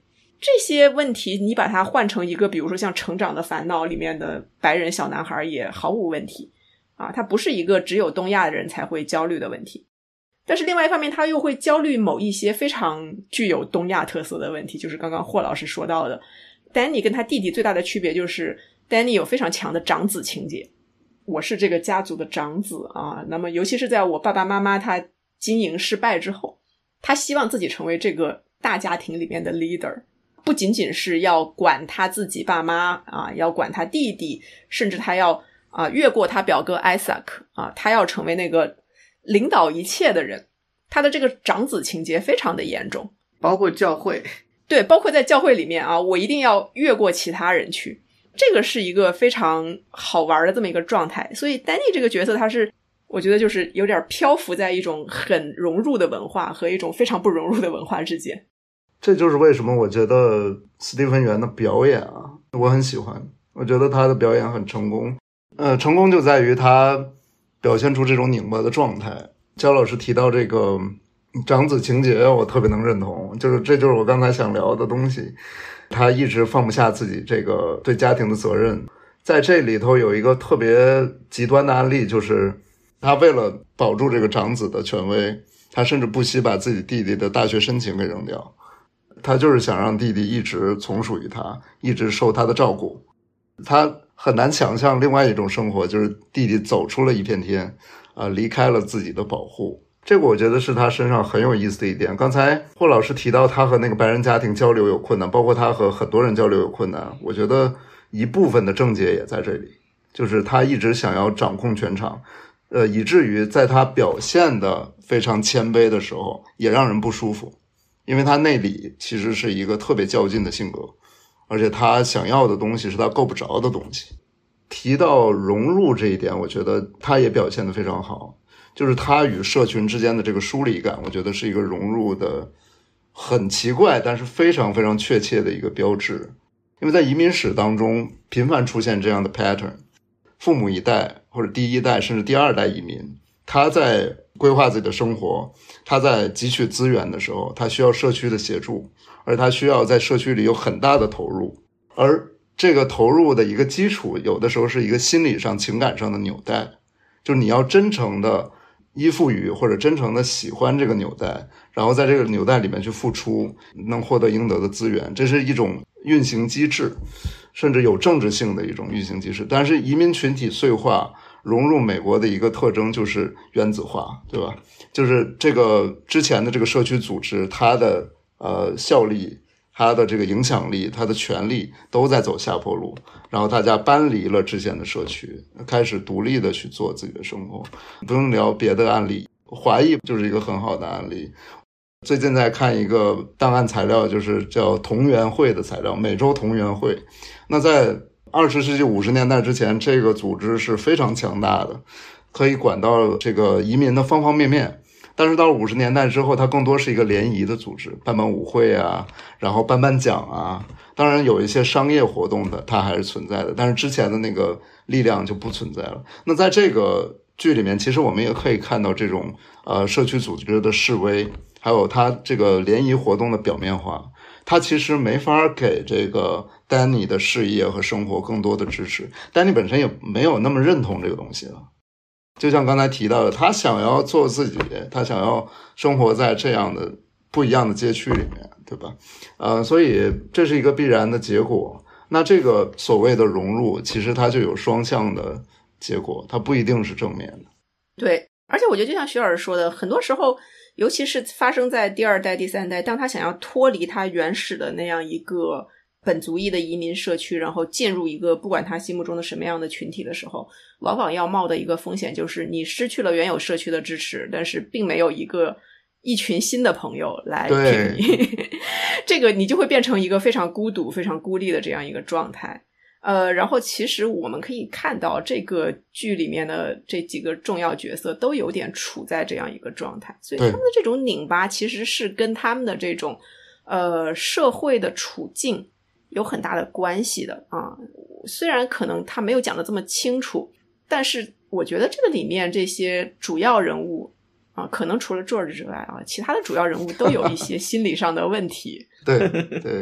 这些问题你把它换成一个比如说像成长的烦恼里面的白人小男孩也毫无问题啊，它不是一个只有东亚人才会焦虑的问题。但是另外一方面他又会焦虑某一些非常具有东亚特色的问题，就是刚刚霍老师说到的 Danny 跟他弟弟最大的区别就是 Danny 有非常强的长子情节，我是这个家族的长子啊，那么尤其是在我爸爸妈妈他经营失败之后，他希望自己成为这个大家庭里面的 leader， 不仅仅是要管他自己爸妈啊，要管他弟弟，甚至他要越过他表哥 Isaac 啊，他要成为那个领导一切的人。他的这个长子情节非常的严重， 包括教会。 对，包括在教会里面啊，我一定要越过其他人去，这个是一个非常好玩的这么一个状态。所以丹尼这个角色他是我觉得就是有点漂浮在一种很融入的文化和一种非常不融入的文化之间。 这就是为什么我觉得斯蒂芬·元的表演我很喜欢，我觉得他的表演很成功。成功就在于他表现出这种拧巴的状态。焦老师提到这个长子情节，我特别能认同，这就是我刚才想聊的东西。他一直放不下自己这个对家庭的责任。在这里头有一个特别极端的案例，就是他为了保住这个长子的权威，他甚至不惜把自己弟弟的大学申请给扔掉。他就是想让弟弟一直从属于他，一直受他的照顾。他很难想象另外一种生活，就是弟弟走出了一片天离开了自己的保护。这个我觉得是他身上很有意思的一点。刚才霍老师提到他和那个白人家庭交流有困难，包括他和很多人交流有困难，我觉得一部分的症结也在这里，就是他一直想要掌控全场，以至于在他表现的非常谦卑的时候也让人不舒服，因为他内里其实是一个特别较劲的性格，而且他想要的东西是他够不着的东西。提到融入这一点，我觉得他也表现得非常好，就是他与社群之间的这个疏离感，我觉得是一个融入的很奇怪但是非常非常确切的一个标志。因为在移民史当中频繁出现这样的 pattern， 父母一代或者第一代甚至第二代移民，他在规划自己的生活，他在汲取资源的时候，他需要社区的协助，而他需要在社区里有很大的投入，而这个投入的一个基础有的时候是一个心理上情感上的纽带，就是你要真诚的依附于或者真诚的喜欢这个纽带，然后在这个纽带里面去付出，能获得应得的资源，这是一种运行机制，甚至有政治性的一种运行机制。但是移民群体碎化融入美国的一个特征就是原子化，对吧？就是这个之前的这个社区组织，它的效力，他的这个影响力，他的权力都在走下坡路，然后大家搬离了之前的社区，开始独立的去做自己的生活。不用聊别的案例，华裔就是一个很好的案例。最近在看一个档案材料，就是叫同源会的材料，美洲同源会。那在20世纪50年代之前，这个组织是非常强大的，可以管到这个移民的方方面面。但是到了50年代之后，它更多是一个联谊的组织，办办舞会啊，然后颁奖啊，当然有一些商业活动的它还是存在的，但是之前的那个力量就不存在了。那在这个剧里面，其实我们也可以看到这种社区组织的示威，还有它这个联谊活动的表面化，它其实没法给这个丹尼的事业和生活更多的支持，丹尼本身也没有那么认同这个东西了。就像刚才提到的，他想要做自己，他想要生活在这样的不一样的街区里面，对吧？所以这是一个必然的结果。那这个所谓的融入，其实它就有双向的结果，它不一定是正面的。 对，而且我觉得就像徐老师说的，很多时候尤其是发生在第二代第三代，当他想要脱离他原始的那样一个本族裔的移民社区，然后进入一个不管他心目中的什么样的群体的时候，往往要冒的一个风险就是你失去了原有社区的支持，但是并没有一群新的朋友来陪你这个你就会变成一个非常孤独非常孤立的这样一个状态。然后其实我们可以看到这个剧里面的这几个重要角色都有点处在这样一个状态，所以他们的这种拧巴其实是跟他们的这种社会的处境有很大的关系的啊。虽然可能他没有讲得这么清楚，但是我觉得这个里面这些主要人物啊，可能除了 George 之外啊，其他的主要人物都有一些心理上的问题。 对对，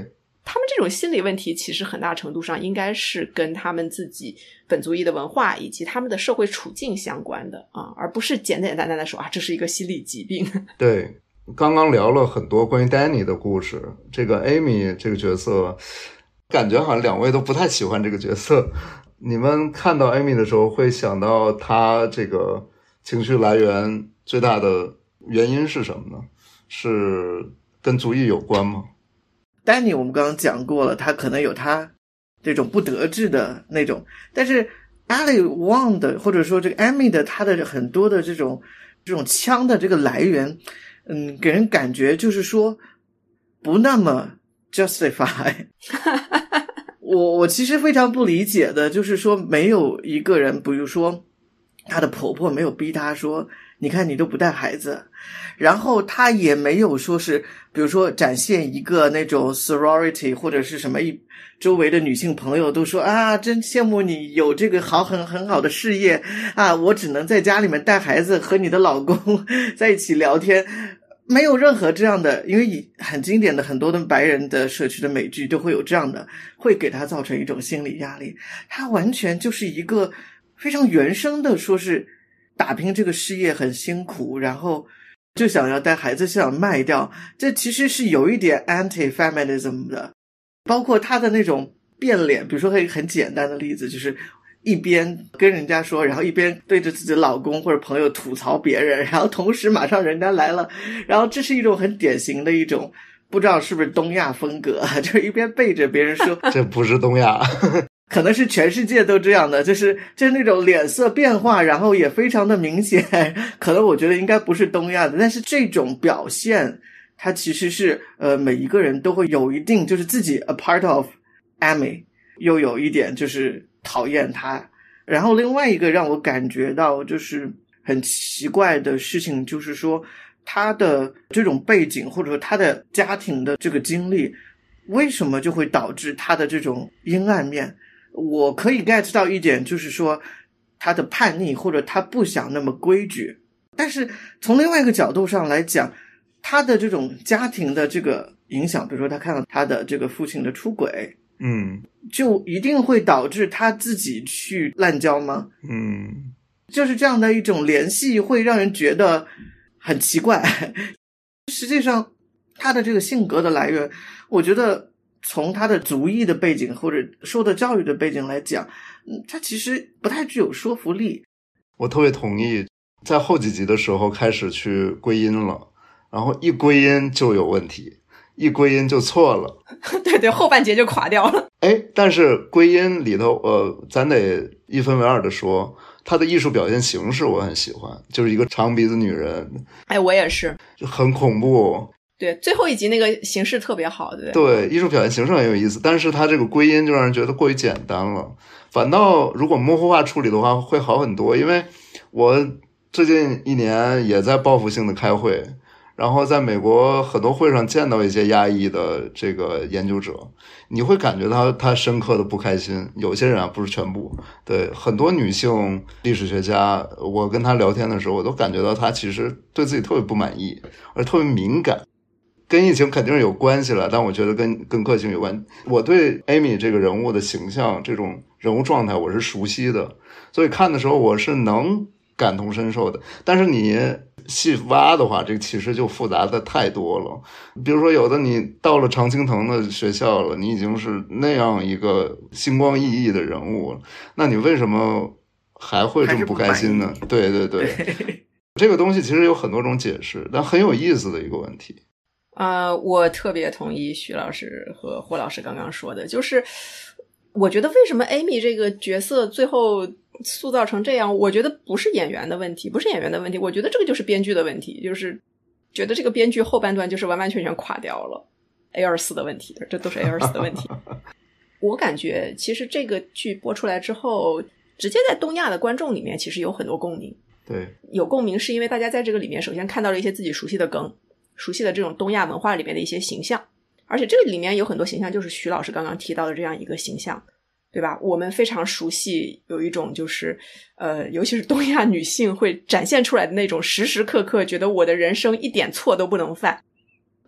他们这种心理问题其实很大程度上应该是跟他们自己本族裔的文化以及他们的社会处境相关的啊，而不是简简单单的说啊这是一个心理疾病。 对，刚刚聊了很多关于 Danny 的故事，这个 Amy 这个角色感觉好像两位都不太喜欢这个角色。你们看到 Amy 的时候会想到她这个情绪来源最大的原因是什么呢？是跟族裔有关吗？ 丹尼我们刚刚讲过了，他可能有他这种不得志的那种，但是 Ali Wong 的或者说这个 Amy 的他的很多的这种枪的这个来源，给人感觉就是说不那么 justify 我其实非常不理解的就是说没有一个人，比如说她的婆婆没有逼她说你看你都不带孩子，然后她也没有说是比如说展现一个那种 sorority 或者是什么周围的女性朋友都说啊真羡慕你有这个很好的事业啊，我只能在家里面带孩子和你的老公在一起聊天，没有任何这样的，因为很经典的很多的白人的社区的美剧都会有这样的，会给他造成一种心理压力。他完全就是一个非常原生的说是打拼这个事业很辛苦，然后就想要带孩子想卖掉，这其实是有一点 anti-feminism 的。包括他的那种变脸，比如说很简单的例子，就是一边跟人家说，然后一边对着自己的老公或者朋友吐槽别人，然后同时马上人家来了，然后这是一种很典型的一种不知道是不是东亚风格，就是一边背着别人说这不是东亚可能是全世界都这样的，就是那种脸色变化，然后也非常的明显，可能我觉得应该不是东亚的，但是这种表现它其实是每一个人都会有一定就是自己 a part of Amy 又有一点就是讨厌他。然后另外一个让我感觉到就是很奇怪的事情，就是说他的这种背景或者说他的家庭的这个经历为什么就会导致他的这种阴暗面。我可以 get 到一点，就是说他的叛逆或者他不想那么规矩，但是从另外一个角度上来讲，他的这种家庭的这个影响，比如说他看到他的这个父亲的出轨，就一定会导致他自己去滥交吗？就是这样的一种联系会让人觉得很奇怪。实际上他的这个性格的来源，我觉得从他的族裔的背景或者受的教育的背景来讲，他其实不太具有说服力。 我特别同意，在后几集的时候开始去归因了，然后一归因就有问题，一归因就错了。 对对，后半节就垮掉了。 但是归因里头咱得一分为二的说，他的艺术表现形式我很喜欢，就是一个长鼻子女人。 我也是， 很恐怖。 对，最后一集那个形式特别好，对对，艺术表现形式很有意思，但是它这个归因就让人觉得过于简单了。反倒如果模糊化处理的话会好很多，因为我最近一年也在报复性的开会，然后在美国很多会上见到一些亚裔的这个研究者，你会感觉到他深刻的不开心。有些人啊，不是全部，对，很多女性历史学家，我跟他聊天的时候，我都感觉到他其实对自己特别不满意，而特别敏感。跟疫情肯定是有关系了，但我觉得跟个性有关。我对 Amy 这个人物的形象，这种人物状态我是熟悉的，所以看的时候我是能感同身受的。但是你细挖的话，这个其实就复杂的太多了。比如说有的你到了常青藤的学校了，你已经是那样一个星光熠熠的人物了，那你为什么还会这么不开心呢？对对对，这个东西其实有很多种解释，但很有意思的一个问题。 我特别同意徐老师和霍老师刚刚说的，就是我觉得为什么 Amy 这个角色最后塑造成这样，我觉得不是演员的问题，我觉得这个就是编剧的问题，就是觉得这个编剧后半段就是完完全全垮掉了。A24 的问题，这都是 A24 的问题。我感觉其实这个剧播出来之后，直接在东亚的观众里面其实有很多共鸣。 对， 有共鸣是因为大家在这个里面首先看到了一些自己熟悉的梗，熟悉的这种东亚文化里面的一些形象，而且这个里面有很多形象就是徐老师刚刚提到的这样一个形象，对吧？我们非常熟悉有一种就是尤其是东亚女性会展现出来的那种时时刻刻觉得我的人生一点错都不能犯，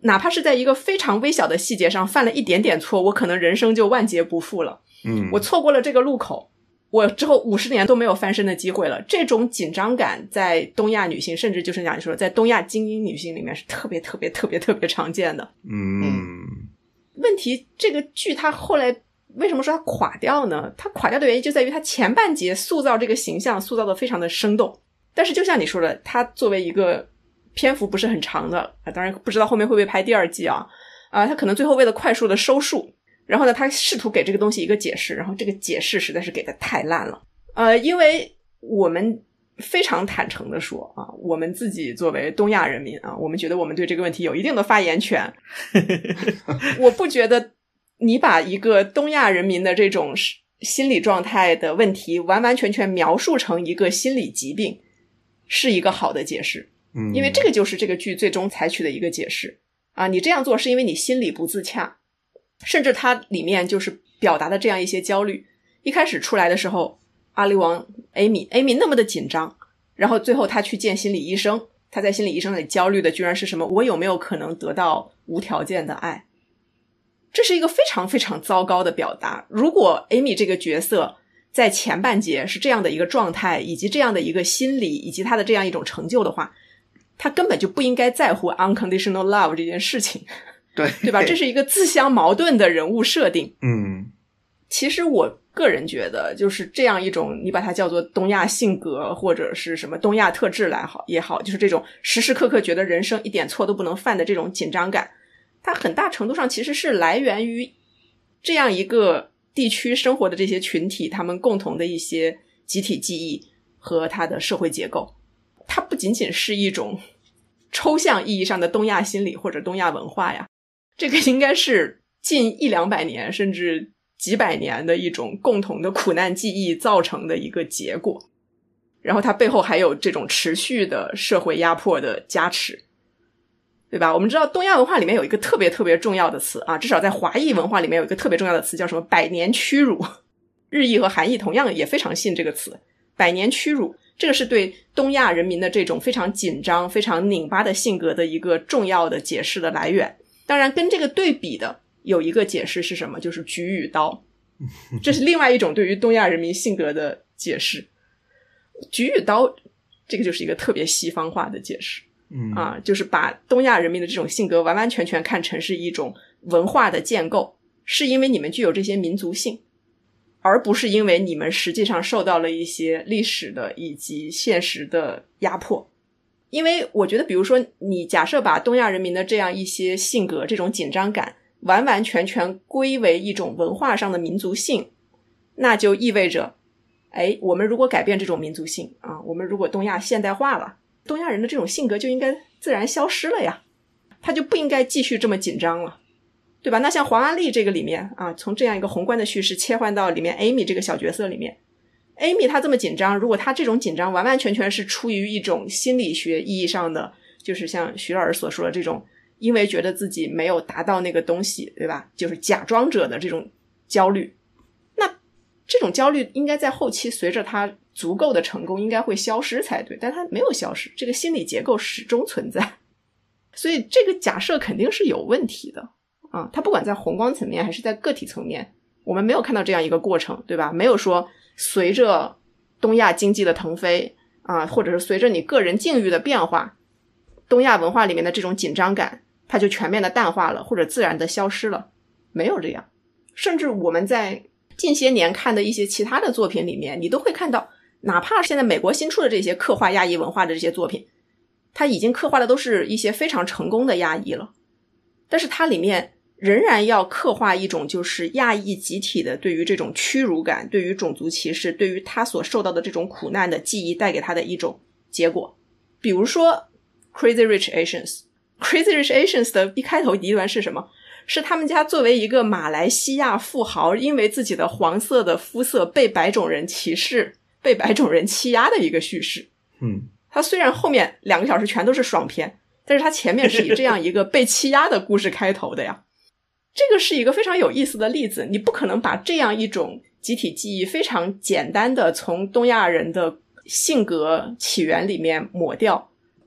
哪怕是在一个非常微小的细节上犯了一点点错，我可能人生就万劫不复了。我错过了这个路口，我之后50年都没有翻身的机会了。这种紧张感在东亚女性，甚至就是像你说在东亚精英女性里面是特别常见的。问题这个剧它后来为什么说它垮掉呢？它垮掉的原因就在于它前半节塑造这个形象塑造的非常的生动，但是就像你说的，它作为一个篇幅不是很长的当然不知道后面会不会拍第2季它可能最后为了快速的收束，然后呢他试图给这个东西一个解释，然后这个解释实在是给的太烂了。因为我们非常坦诚的说我们自己作为东亚人民我们觉得我们对这个问题有一定的发言权我不觉得你把一个东亚人民的这种心理状态的问题完完全全描述成一个心理疾病是一个好的解释。因为这个就是这个剧最终采取的一个解释你这样做是因为你心理不自洽，甚至它里面就是表达的这样一些焦虑。一开始出来的时候，阿里王 Amy 那么的紧张，然后最后他去见心理医生，他在心理医生那里焦虑的居然是什么？我有没有可能得到无条件的爱？这是一个非常非常糟糕的表达。如果 Amy 这个角色在前半节是这样的一个状态，以及这样的一个心理，以及他的这样一种成就的话，他根本就不应该在乎 unconditional love 这件事情，对吧？这是一个自相矛盾的人物设定。其实我个人觉得就是这样一种，你把它叫做东亚性格或者是什么东亚特质也好，就是这种时时刻刻觉得人生一点错都不能犯的这种紧张感，它很大程度上其实是来源于这样一个地区生活的这些群体他们共同的一些集体记忆和它的社会结构。它不仅仅是一种抽象意义上的东亚心理或者东亚文化呀，这个应该是近100-200年甚至几百年的一种共同的苦难记忆造成的一个结果。然后它背后还有这种持续的社会压迫的加持，对吧？我们知道东亚文化里面有一个特别重要的词至少在华裔文化里面有一个特别重要的词叫什么百年屈辱。日裔和韩裔同样也非常信这个词，百年屈辱。这个是对东亚人民的这种非常紧张非常拧巴的性格的一个重要的解释的来源。当然跟这个对比的有一个解释是什么？就是举与刀。这是另外一种对于东亚人民性格的解释。举与刀这个就是一个特别西方化的解释就是把东亚人民的这种性格完完全全看成是一种文化的建构，是因为你们具有这些民族性，而不是因为你们实际上受到了一些历史的以及现实的压迫。因为我觉得比如说你假设把东亚人民的这样一些性格这种紧张感完完全全归为一种文化上的民族性，那就意味着我们如果改变这种民族性我们如果东亚现代化了，东亚人的这种性格就应该自然消失了呀，他就不应该继续这么紧张了，对吧？那像黄阿丽这个里面从这样一个宏观的叙事切换到里面 Amy 这个小角色里面， Amy 她这么紧张，如果她这种紧张完完全全是出于一种心理学意义上的，就是像徐老师所说的这种因为觉得自己没有达到那个东西，对吧？就是假装者的这种焦虑，那这种焦虑应该在后期随着他足够的成功应该会消失才对，但他没有消失，这个心理结构始终存在。所以这个假设肯定是有问题的它不管在宏观层面还是在个体层面，我们没有看到这样一个过程，对吧？没有说随着东亚经济的腾飞或者是随着你个人境遇的变化，东亚文化里面的这种紧张感它就全面的淡化了或者自然的消失了，没有这样。甚至我们在近些年看的一些其他的作品里面，你都会看到哪怕现在美国新出的这些刻画亚裔文化的这些作品，它已经刻画的都是一些非常成功的亚裔了，但是它里面仍然要刻画一种就是亚裔集体的对于这种屈辱感，对于种族歧视，对于他所受到的这种苦难的记忆带给他的一种结果。比如说 Crazy Rich Asians Crazy Rich Asians 的一开头第一段是什么？是他们家作为一个马来西亚富豪，因为自己的黄色的肤色被白种人歧视，被白种人欺压的一个叙事。他虽然后面2个小时全都是爽片，但是他前面是以这样一个被欺压的故事开头的呀。这个是一个非常有意思的例子，你不可能把这样一种集体记忆非常简单的从东亚人的性格起源里面抹掉，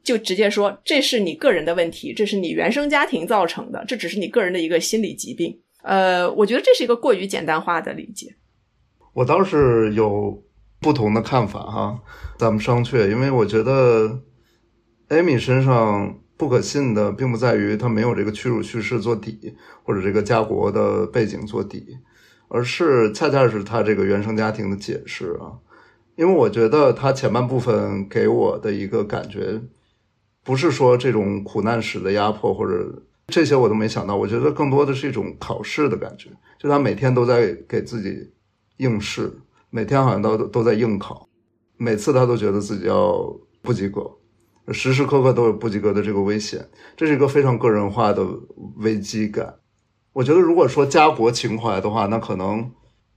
就直接说这是你个人的问题，这是你原生家庭造成的，这只是你个人的一个心理疾病。我觉得这是一个过于简单化的理解。 我倒是有不同的看法哈，咱们商榷。因为我觉得 Amy 身上不可信的并不在于她没有这个屈辱叙事做底，或者这个家国的背景做底，而是恰恰是她这个原生家庭的解释啊。因为我觉得她前半部分给我的一个感觉不是说这种苦难史的压迫，或者这些我都没想到，我觉得更多的是一种考试的感觉，就她每天都在给自己应试，每天好像都在应考，每次她都觉得自己要不及格，时时刻刻都有不及格的这个危险，这是一个非常个人化的危机感。我觉得如果说家国情怀的话，那可能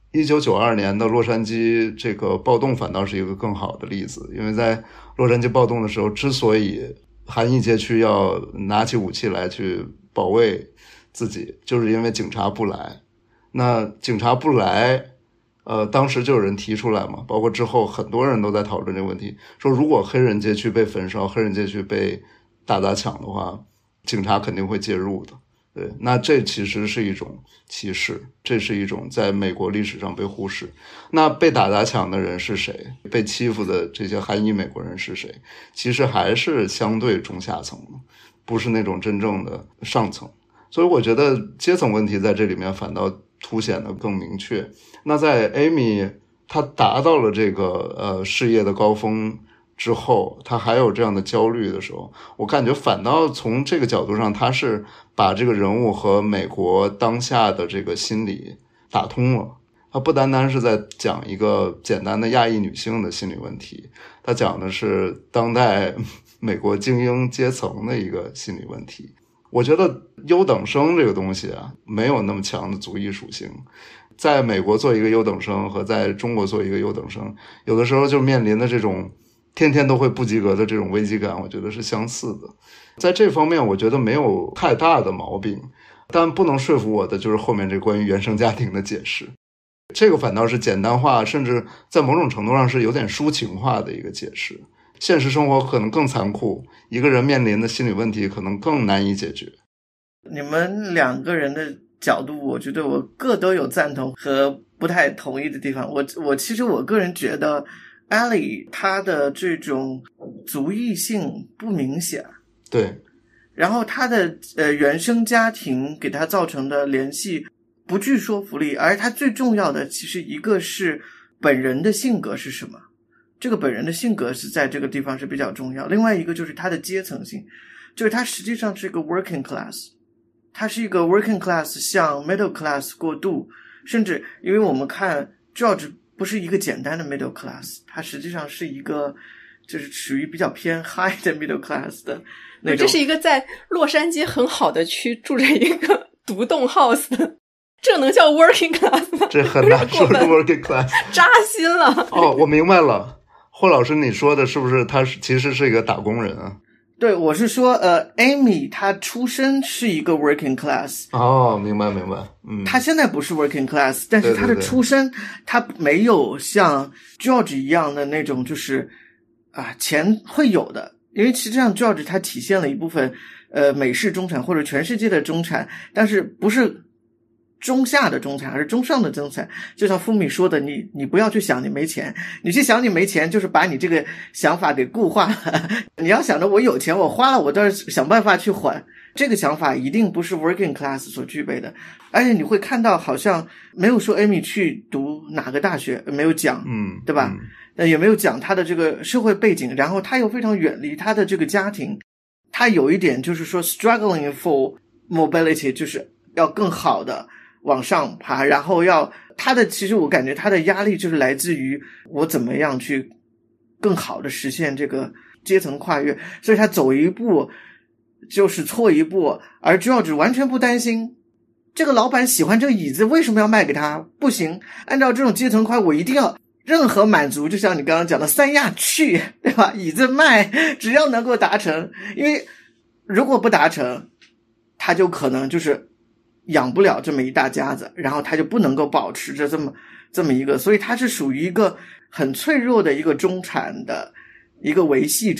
1992年的洛杉矶这个暴动反倒是一个更好的例子。因为在洛杉矶暴动的时候，之所以韩裔街区要拿起武器来去保卫自己，就是因为警察不来。那警察不来，当时就有人提出来嘛，包括之后很多人都在讨论这个问题，说如果黑人街区被焚烧，黑人街区被大砸抢的话，警察肯定会介入的。对，那这其实是一种歧视，这是一种在美国历史上被忽视。那被打砸抢的人是谁？被欺负的这些韩裔美国人是谁？其实还是相对中下层，不是那种真正的上层。所以我觉得阶层问题在这里面反倒凸显得更明确。那在 Amy 她达到了这个事业的高峰之后，她还有这样的焦虑的时候，我感觉反倒从这个角度上，她是把这个人物和美国当下的这个心理打通了。她不单单是在讲一个简单的亚裔女性的心理问题，她讲的是当代美国精英阶层的一个心理问题。我觉得优等生这个东西啊，没有那么强的族裔属性。在美国做一个优等生和在中国做一个优等生，有的时候就面临的这种天天都会不及格的这种危机感，我觉得是相似的。在这方面我觉得没有太大的毛病，但不能说服我的就是后面这关于原生家庭的解释，这个反倒是简单化，甚至在某种程度上是有点抒情化的一个解释。现实生活可能更残酷，一个人面临的心理问题可能更难以解决。 你们两个人的角度，我觉得我各都有赞同和不太同意的地方。其实我个人觉得 Ellie 她的这种族裔性不明显， 对， 然后她的原生家庭给她造成的联系不具说服力，而她最重要的其实一个是本人的性格是什么，这个本人的性格是在这个地方是比较重要。另外一个就是他的阶层性，就是他实际上是一个 working class， 他是一个 working class 向 middle class 过渡，甚至因为我们看 George 不是一个简单的 middle class， 他实际上是一个就是属于比较偏 high 的 middle class 的那种。 这是一个在洛杉矶很好的区住着一个独栋 house 的，这能叫 working class 吗？ 这很难说是 working class， 扎心了。 哦，我明白了。霍老师你说的是不是他其实是一个打工人啊？ 对，我是说Amy 她出身是一个 working class。 哦，明白。 她现在不是 working class， 但是她的出身她没有像 George 一样的那种就是钱会有的。因为实际上 George 他体现了一部分美式中产或者全世界的中产，但是不是中下的中产，而是中上的中产。就像富米说的，你不要去想你没钱，你去想你没钱就是把你这个想法给固化了。你要想着我有钱我花了，我倒是想办法去还，这个想法一定不是 working class 所具备的。而且你会看到好像没有说 Amy 去读哪个大学，没有讲，对吧？也没有讲他的这个社会背景，然后他又非常远离他的这个家庭，他有一点就是说 struggling for mobility， 就是要更好的往上爬，然后其实我感觉他的压力就是来自于我怎么样去更好的实现这个阶层跨越，所以他走一步就是错一步。而 George 完全不担心这个老板喜欢这个椅子为什么要卖给他，不行，按照这种阶层跨我一定要任何满足，就像你刚刚讲的三亚去，对吧？椅子卖只要能够达成，因为如果不达成他就可能就是养不了这么一大家子，然后他就不能够保持着这么一个，所以他是属于一个很脆弱的一个中产的一个维系者。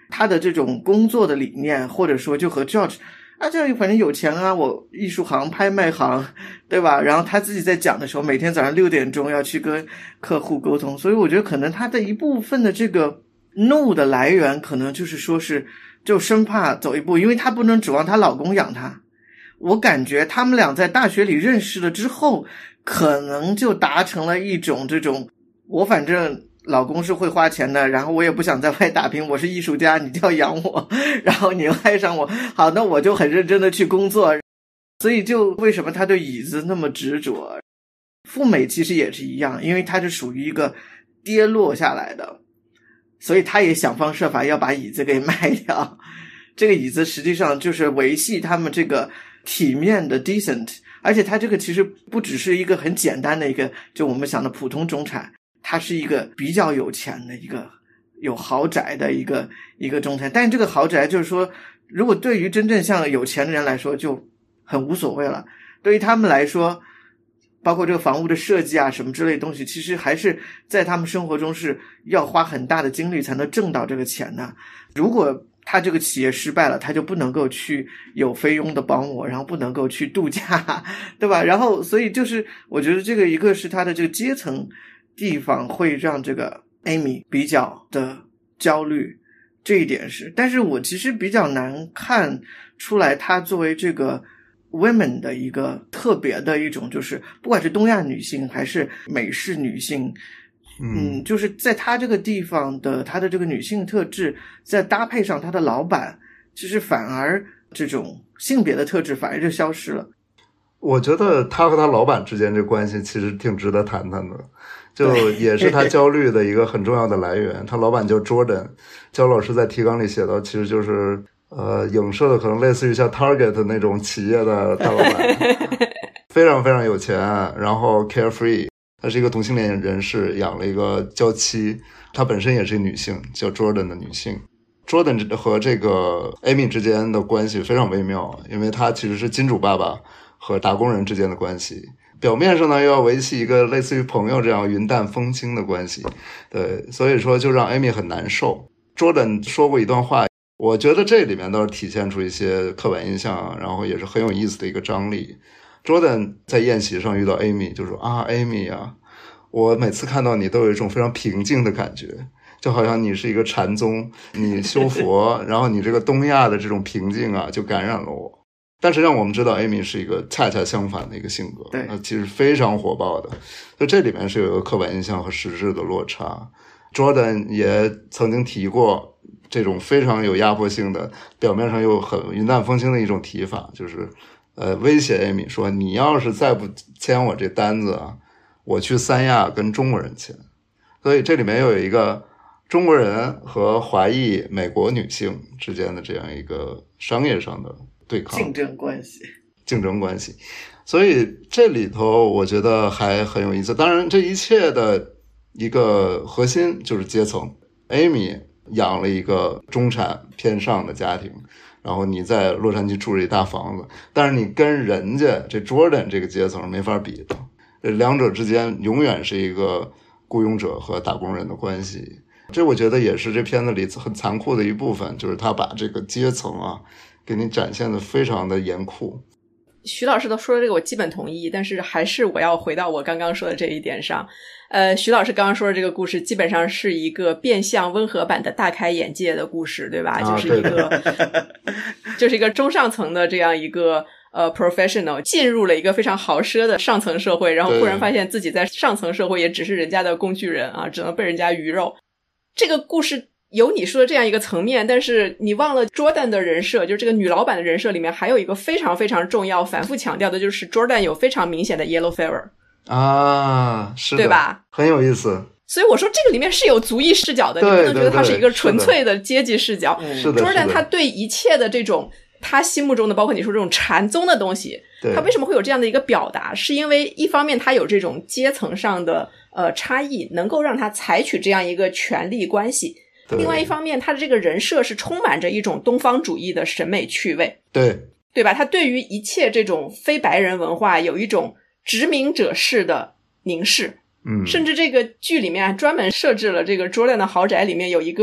他的这种工作的理念，或者说就和 George 啊，这反正有钱啊，我艺术行、拍卖行，对吧？然后他自己在讲的时候，每天早上6点钟要去跟客户沟通，所以我觉得可能他的一部分的这个怒的来源，可能就是说是就生怕走一步，因为她不能指望她老公养她。我感觉他们俩在大学里认识了之后，可能就达成了一种这种，我反正老公是会花钱的，然后我也不想在外打拼，我是艺术家，你就要养我，然后你爱上我，好，那我就很认真的去工作。所以就为什么他对椅子那么执着，富美其实也是一样，因为他是属于一个跌落下来的，所以他也想方设法要把椅子给卖掉。这个椅子实际上就是维系他们这个体面的 decent， 而且他这个其实不只是一个很简单的一个就我们想的普通中产，他是一个比较有钱的一个有豪宅的一个中产。但是这个豪宅就是说，如果对于真正像有钱的人来说就很无所谓了，对于他们来说包括这个房屋的设计啊什么之类的东西，其实还是在他们生活中是要花很大的精力才能挣到这个钱的。如果他这个企业失败了，他就不能够去有菲佣的保姆，然后不能够去度假，对吧？然后所以就是我觉得这个一个是他的这个阶层地方会让这个 Amy 比较的焦虑，这一点是。但是我其实比较难看出来他作为这个 women 的一个特别的一种，就是不管是东亚女性还是美式女性，就是在他这个地方的他的这个女性特质，再搭配上他的老板，其实反而这种性别的特质反而就消失了。 我觉得他和他老板之间这关系其实挺值得谈谈的，就也是他焦虑的一个很重要的来源。他老板叫 Jordan， 焦老师在提纲里写到，其实就是影射的可能类似于像 Target 那种企业的大老板，非常非常有钱，然后 carefree。他是一个同性恋人士，养了一个娇妻，她本身也是女性，叫 Jordan 的女性。Jordan 和这个 Amy 之间的关系非常微妙，因为他其实是金主爸爸和打工人之间的关系，表面上呢又要维系一个类似于朋友这样云淡风轻的关系，对，所以说就让 Amy 很难受。Jordan 说过一段话，我觉得这里面倒是体现出一些刻板印象，然后也是很有意思的一个张力。Jordan 在宴席上遇到 Amy 就说啊 Amy 啊，我每次看到你都有一种非常平静的感觉，就好像你是一个禅宗，你修佛然后你这个东亚的这种平静啊就感染了我。但实际上我们知道 Amy 是一个恰恰相反的一个性格， 对， 其实非常火爆的，就这里面是有一个刻板印象和实质的落差。Jordan 也曾经提过这种非常有压迫性的，表面上又很云淡风轻的一种提法，就是威胁 Amy 说，你要是再不签我这单子啊，我去三亚跟中国人签。所以这里面又有一个中国人和华裔美国女性之间的这样一个商业上的对抗，竞争关系。所以这里头我觉得还很有意思。当然这一切的一个核心就是阶层， Amy 养了一个中产偏上的家庭，然后你在洛杉矶住着一大房子，但是你跟人家这 Jordan 这个阶层没法比的，这两者之间永远是一个雇佣者和打工人的关系。这我觉得也是这片子里很残酷的一部分，就是他把这个阶层啊给你展现的非常的严酷。 徐老师都说的这个我基本同意，但是还是我要回到我刚刚说的这一点上。徐老师刚刚说的这个故事基本上是一个变相温和版的大开眼界的故事，对吧？就是一个就是一个中上层的这样一个professional 进入了一个非常豪奢的上层社会，然后忽然发现自己在上层社会也只是人家的工具人啊，只能被人家鱼肉。这个故事有你说的这样一个层面，但是你忘了 Jordan 的人设，就是这个女老板的人设里面还有一个非常非常重要反复强调的，就是 Jordan 有非常明显的 yellow fever 啊，是的， 对吧？ 很有意思。 所以我说这个里面是有族裔视角的，你不能觉得它是一个纯粹的阶级视角。Jordan 他对一切的这种他心目中的包括你说这种禅宗的东西，他为什么会有这样的一个表达，是因为一方面他有这种阶层上的差异，能够让他采取这样一个权力关系，另外一方面他的这个人设是充满着一种东方主义的审美趣味，对吧？他对于一切这种非白人文化有一种殖民者式的凝视。甚至这个剧里面专门设置了这个 Jordan 的豪宅里面有一个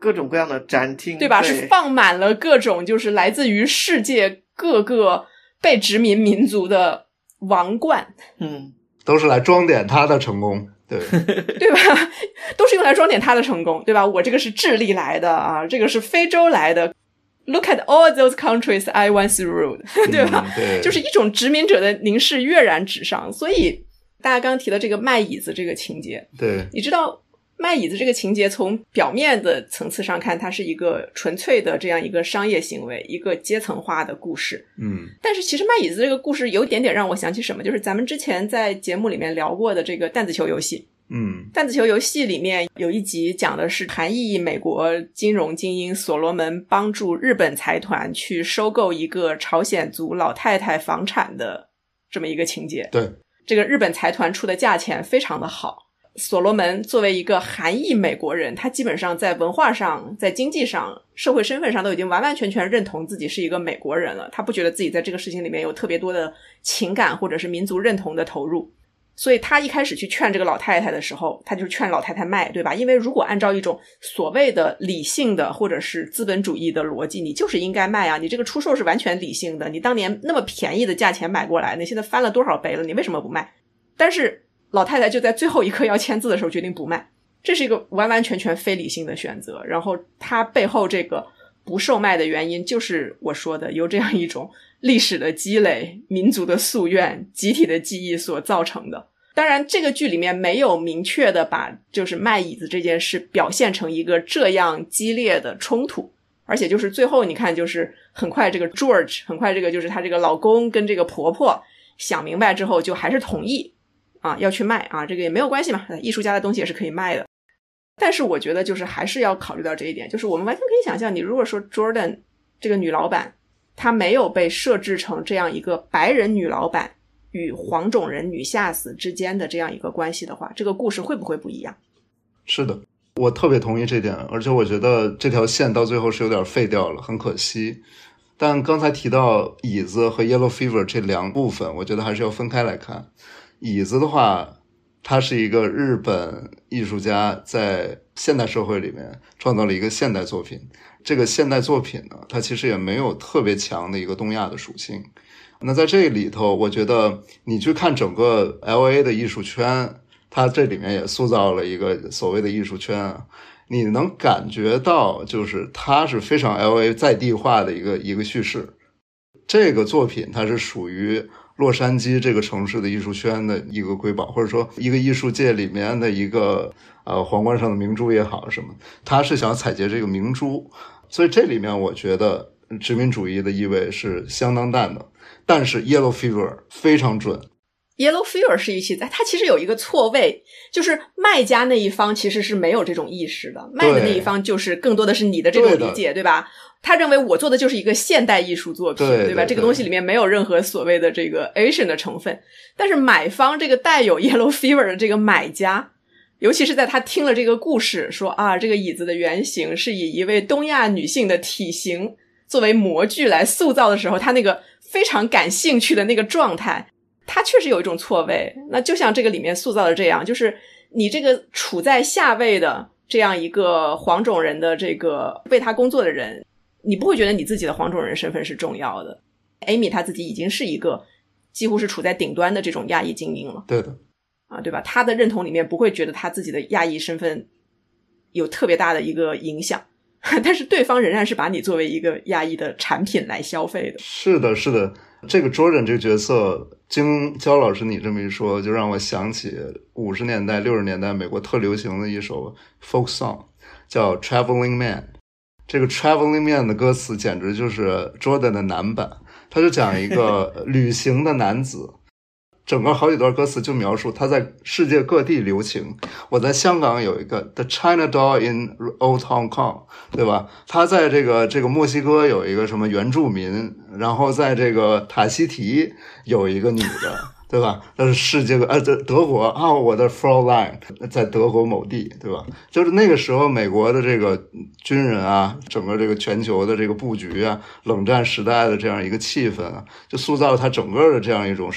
各种各样的展厅， 对吧？是放满了各种就是来自于世界各个被殖民民族的王冠， 都是来装点他的成功，对对吧？都是用来装点他的成功，对吧？我这个是智利来的啊，这个是非洲来的。Look at all those countries I once ruled， 对吧？ 对， 就是一种殖民者的凝视跃然纸上。所以大家刚刚提的这个卖椅子这个情节， 对， 你知道卖椅子这个情节从表面的层次上看，它是一个纯粹的这样一个商业行为，一个阶层化的故事。但是其实卖椅子这个故事有点点让我想起什么，就是咱们之前在节目里面聊过的这个弹子球游戏。弹子球游戏里面有一集讲的是韩裔美国金融精英所罗门帮助日本财团去收购一个朝鲜族老太太房产的这么一个情节。 对， 这个日本财团出的价钱非常的好，所罗门作为一个韩裔美国人，他基本上在文化上、在经济上、社会身份上都已经完完全全认同自己是一个美国人了，他不觉得自己在这个事情里面有特别多的情感或者是民族认同的投入。所以他一开始去劝这个老太太的时候，他就劝老太太卖，对吧？因为如果按照一种所谓的理性的或者是资本主义的逻辑，你就是应该卖啊，你这个出售是完全理性的，你当年那么便宜的价钱买过来，你现在翻了多少倍了，你为什么不卖？但是老太太就在最后一刻要签字的时候决定不卖，这是一个完完全全非理性的选择。然后他背后这个不售卖的原因就是我说的由这样一种历史的积累、民族的夙愿、集体的记忆所造成的。当然这个剧里面没有明确的把就是卖椅子这件事表现成一个这样激烈的冲突，而且就是最后你看就是很快这个 George 很快这个就是他这个老公跟这个婆婆想明白之后就还是同意啊要去卖啊，这个也没有关系嘛，艺术家的东西也是可以卖的。但是我觉得就是还是要考虑到这一点，就是我们完全可以想象，你如果说 Jordan 这个女老板她没有被设置成这样一个白人女老板与黄种人女下司之间的这样一个关系的话，这个故事会不会不一样？ 是的，我特别同意这点，而且我觉得这条线到最后是有点废掉了，很可惜。但刚才提到椅子和 Yellow Fever 这两部分，我觉得还是要分开来看。椅子的话，他是一个日本艺术家在现代社会里面创造了一个现代作品，这个现代作品呢，它其实也没有特别强的一个东亚的属性。那在这里头，我觉得你去看整个 LA 的艺术圈，它这里面也塑造了一个所谓的艺术圈啊，你能感觉到就是它是非常 LA 在地化的一个叙事。这个作品它是属于洛杉矶这个城市的艺术圈的一个瑰宝，或者说一个艺术界里面的一个皇冠上的明珠也好什么，他是想采撷这个明珠，所以这里面我觉得殖民主义的意味是相当淡的。但是 Yellow Fever 非常准。 Yellow Fever 是一期，它其实有一个错位，就是卖家那一方其实是没有这种意识的，卖的那一方就是更多的是你的这种理解， 对吧？他认为我做的就是一个现代艺术作品， 对吧？这个东西里面没有任何所谓的这个 Asian 的成分。但是买方这个带有 Yellow Fever 的这个买家，尤其是在他听了这个故事说啊，这个椅子的原型是以一位东亚女性的体型作为模具来塑造的时候，他那个非常感兴趣的那个状态，他确实有一种错位。那就像这个里面塑造的这样，就是你这个处在下位的这样一个黄种人的这个为他工作的人，你不会觉得你自己的黄种人身份是重要的。 Amy 她自己已经是一个几乎是处在顶端的这种亚裔精英了， 对的啊，对吧？她的认同里面不会觉得她自己的亚裔身份有特别大的一个影响，但是对方仍然是把你作为一个亚裔的产品来消费的。 是的是的，这个 Jordan 这个角色，经焦老师你这么一说，就让我想起50年代60年代美国特流行的一首 folk song 叫 Traveling Man。 这个 Traveling Man 的歌词简直就是 Jordan 的男版，他就讲一个旅行的男子，整个好几段歌词就描述他在世界各地留情。我在香港有一个 The China Doll in Old Hong Kong， 对吧？他在这个墨西哥有一个什么原住民，然后在这个塔希提有一个女的，对吧？但是世界德国啊，我的 Fraulein 在德国某地，对吧？就是那个时候美国的这个军人啊，整个这个全球的这个布局啊，冷战时代的这样一个气氛啊，就塑造了他整个的这样一种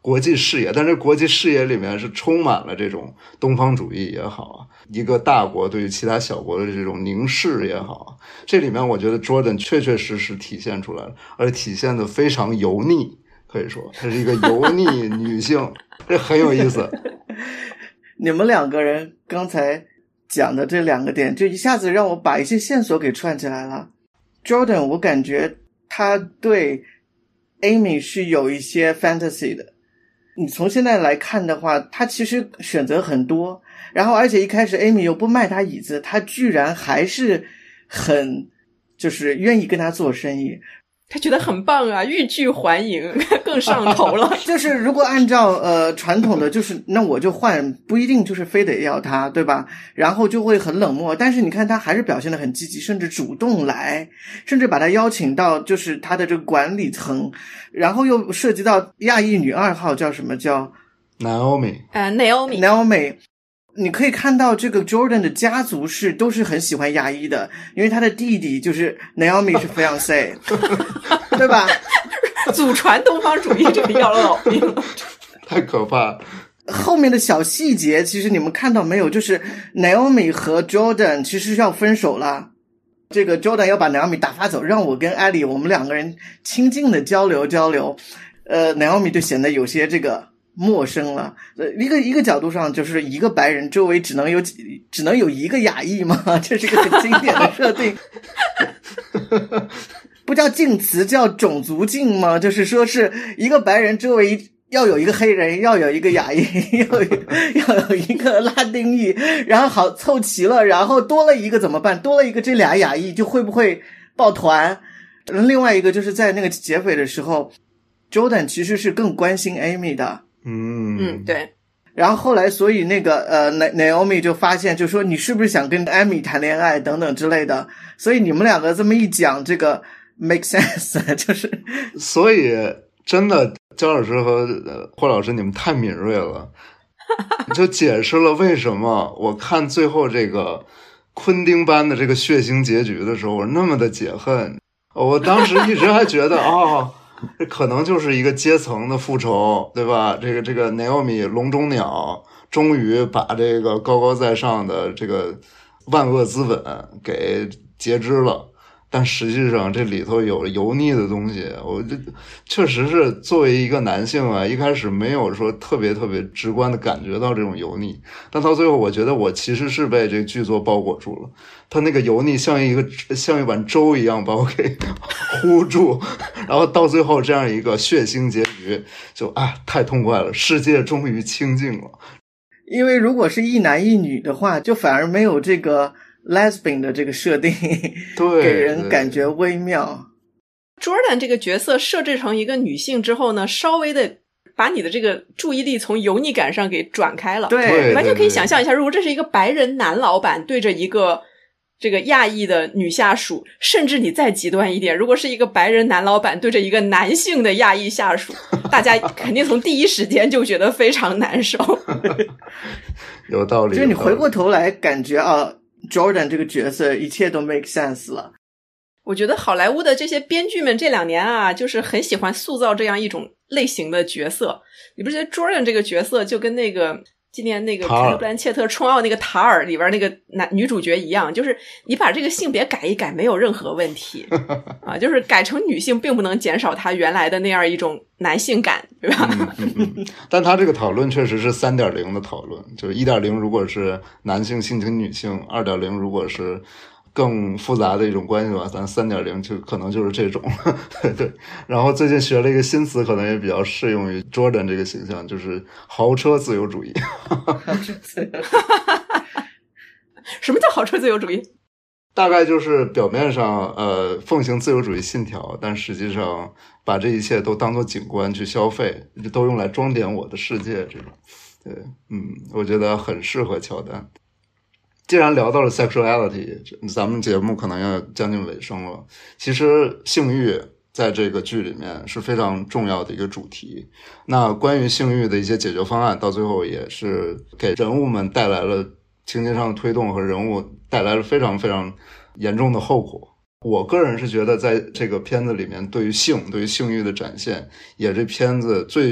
国际视野，但是国际视野里面是充满了这种东方主义也好，一个大国对于其他小国的这种凝视也好，这里面我觉得 Jordan 确确实实体现出来了，而且体现的非常油腻，可以说她是一个油腻女性，这很有意思。 你们两个人刚才讲的这两个点，就一下子让我把一些线索给串起来了。Jordan 我感觉他对 Amy 是有一些 fantasy 的，你从现在来看的话，他其实选择很多，然后而且一开始 Amy 又不卖他椅子，他居然还是很就是愿意跟他做生意， 他觉得很棒啊，欲拒还迎，更上头了。 就是如果按照传统的，就是那我就换，不一定就是非得要他，对吧？然后就会很冷漠。但是你看他还是表现得很积极，甚至主动来，甚至把他邀请到就是他的这个管理层，然后又涉及到亚裔女2号叫什么叫 Naomi。 你可以看到这个 Jordan 的家族都是很喜欢亚裔的，因为他的弟弟就是 Naomi 是 fiancé 对吧？ 祖传东方主义这个要了老命了， 太可怕。 后面的小细节其实你们看到没有，就是 Naomi 和 Jordan 其实要分手了，这个 Jordan 要把 Naomi 打发走，让我跟 Ellie 我们两个人亲近的交流Naomi 就显得有些这个陌生了。一个角度上，就是一个白人周围只能有一个亚裔吗？这是个很经典的设定。不叫近词，叫种族近吗？就是说是一个白人周围要有一个黑人，要有一个亚裔，要有一个拉丁裔，然后好凑齐了，然后多了一个怎么办？多了一个这俩亚裔就会不会抱团？另外一个就是在那个结尾的时候 Jordan 其实是更关心 Amy 的。 对。 然后后来所以那个Naomi 就发现，就说你是不是想跟 Amy 谈恋爱等等之类的，所以你们两个这么一讲，这个 make sense 就是。 所以真的焦老师和霍老师你们太敏锐了，就解释了为什么我看最后这个昆汀般的这个血腥结局的时候我那么的解恨。我当时一直还觉得这可能就是一个阶层的复仇，对吧？这个 Naomi 笼中鸟终于把这个高高在上的这个万恶资本给截肢了，但实际上这里头有油腻的东西。我这确实是作为一个男性啊，一开始没有说特别特别直观的感觉到这种油腻，但到最后我觉得我其实是被这个剧作包裹住了，他那个油腻像一碗粥一样把我给糊住，然后到最后这样一个血腥结局，就太痛快了，世界终于清静了。 因为如果是一男一女的话，就反而没有这个 lesbian 的这个设定， 对， 给人感觉微妙。 Jordan 这个角色设置成一个女性之后呢，稍微的把你的这个注意力从油腻感上给转开了。 对， 完全可以想象一下，如果这是一个白人男老板对着一个这个亚裔的女下属，甚至你再极端一点，如果是一个白人男老板对着一个男性的亚裔下属，大家肯定从第一时间就觉得非常难受。 有道理。 就是你回过头来感觉Jordan 这个角色一切都 make sense 了。 我觉得好莱坞的这些编剧们这2年啊，就是很喜欢塑造这样一种类型的角色。你不觉得 Jordan 这个角色就跟那个今年那个凯特·布兰切特冲奥那个塔尔里边那个女主角一样，就是你把这个性别改一改没有任何问题啊，就是改成女性并不能减少她原来的那样一种男性感，对吧？ 但他这个讨论确实是 3.0 的讨论，就是 1.0 如果是男性性侵女性， 2.0 如果是更复杂的一种关系吧，咱 3.0 就可能就是这种对。然后最近学了一个新词，可能也比较适用于 Jordan 这个形象，就是豪车自由主义。 什么叫豪车自由主义？ 大概就是表面上奉行自由主义信条，但实际上把这一切都当作景观去消费，都用来装点我的世界，这种。对，我觉得很适合乔丹。既然聊到了 sexuality， 咱们节目可能要将近尾声了。其实性欲在这个剧里面是非常重要的一个主题。那关于性欲的一些解决方案，到最后也是给人物们带来了情节上的推动和人物带来了非常非常严重的后果。我个人是觉得在这个片子里面对于性欲的展现，也是片子最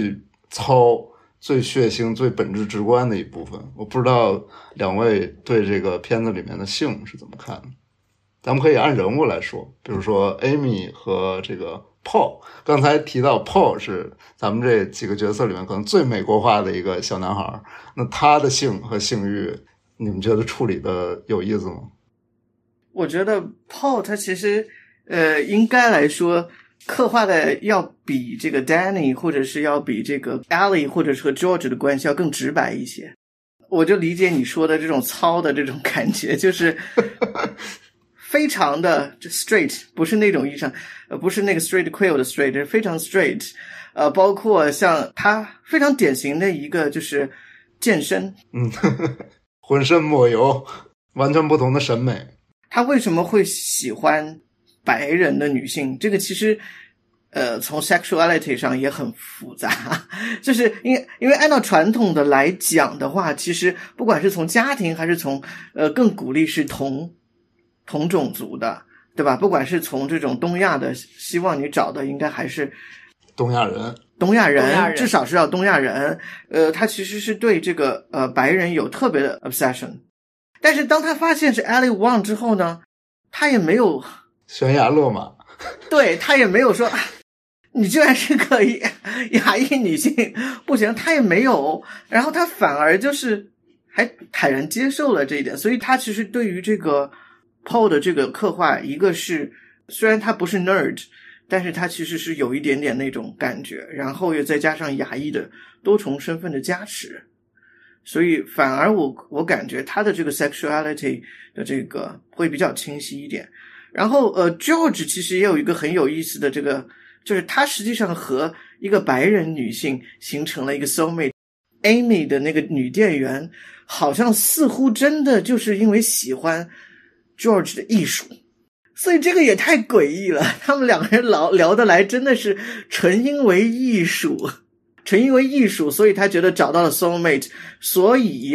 糙、最血腥、最本质直观的一部分。我不知道两位对这个片子里面的性是怎么看的？咱们可以按人物来说，比如说 Amy 和这个 Paul。刚才提到 Paul 是咱们这几个角色里面可能最美国化的一个小男孩，那他的性和性欲，你们觉得处理的有意思吗？ 我觉得 Paul 他其实应该来说刻画的要比这个 Danny 或者是要比这个 Ellie 或者是和 George 的关系要更直白一些。我就理解你说的这种糙的这种感觉，就是非常的 straight， 不是那种意义上不是那个 straight quill 的 straight， 是非常 straight。包括像他非常典型的一个就是健身， 浑身抹油，完全不同的审美。 他为什么会喜欢白人的女性？这个其实从 sexuality 上也很复杂，就是因为按照传统的来讲的话，其实不管是从家庭还是从更鼓励是同种族的，对吧？不管是从这种东亚的，希望你找的应该还是东亚人， 至少是要东亚人。他其实是对这个白人有特别的 obsession。但是当他发现是 Ellie Wang 之后呢，他也没有悬崖勒马， 对，他也没有说你居然是个亚裔女性不行，他也没有，然后他反而就是还坦然接受了这一点。所以他其实对于这个 Paul 的这个刻画，一个是虽然他不是 nerd， 但是他其实是有一点点那种感觉，然后又再加上亚裔的多重身份的加持，所以反而我感觉他的这个 sexuality 的这个会比较清晰一点。然后George 其实也有一个很有意思的这个，就是他实际上和一个白人女性形成了一个 soulmate。 Amy 的那个女店员好像似乎真的就是因为喜欢 George 的艺术，所以这个也太诡异了，他们两个人聊得来真的是纯因为艺术，所以他觉得找到了 soulmate， 所以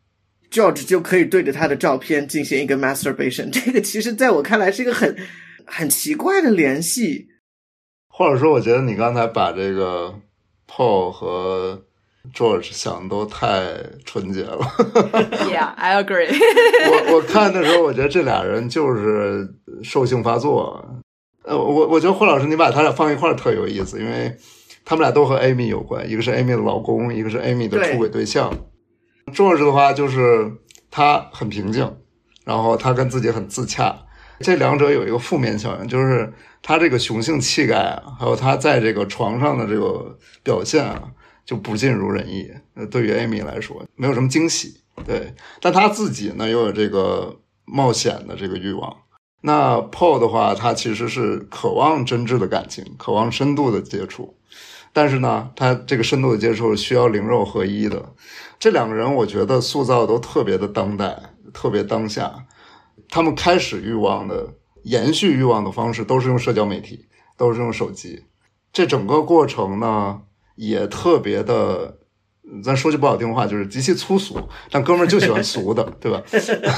George 就可以对着他的照片进行一个 masturbation。 这个其实在我看来是一个很奇怪的联系。 或者说我觉得你刚才把这个 Paul 和 George 想的都太纯洁了。 Yeah, I agree. 我看的时候我觉得这俩人就是兽性发作。我觉得霍老师你把他俩放一块儿特有意思，因为他们俩都和 Amy 有关，一个是 Amy 的老公，一个是 Amy 的出轨对象。George 的话就是他很平静，然后他跟自己很自洽，这两者有一个负面效应，就是他这个雄性气概啊，还有他在这个床上的这个表现啊，就不尽如人意。对于 Amy 来说没有什么惊喜，对，但他自己呢又有这个冒险的这个欲望。那 Paul 的话，他其实是渴望真挚的感情，渴望深度的接触，但是呢他这个深度的接触需要灵肉合一的。这两个人我觉得塑造都特别的当代，特别当下。他们开始欲望的延续欲望的方式都是用社交媒体，都是用手机。这整个过程呢也特别的，咱说句不好听的话就是极其粗俗，但哥们儿就喜欢俗的对吧？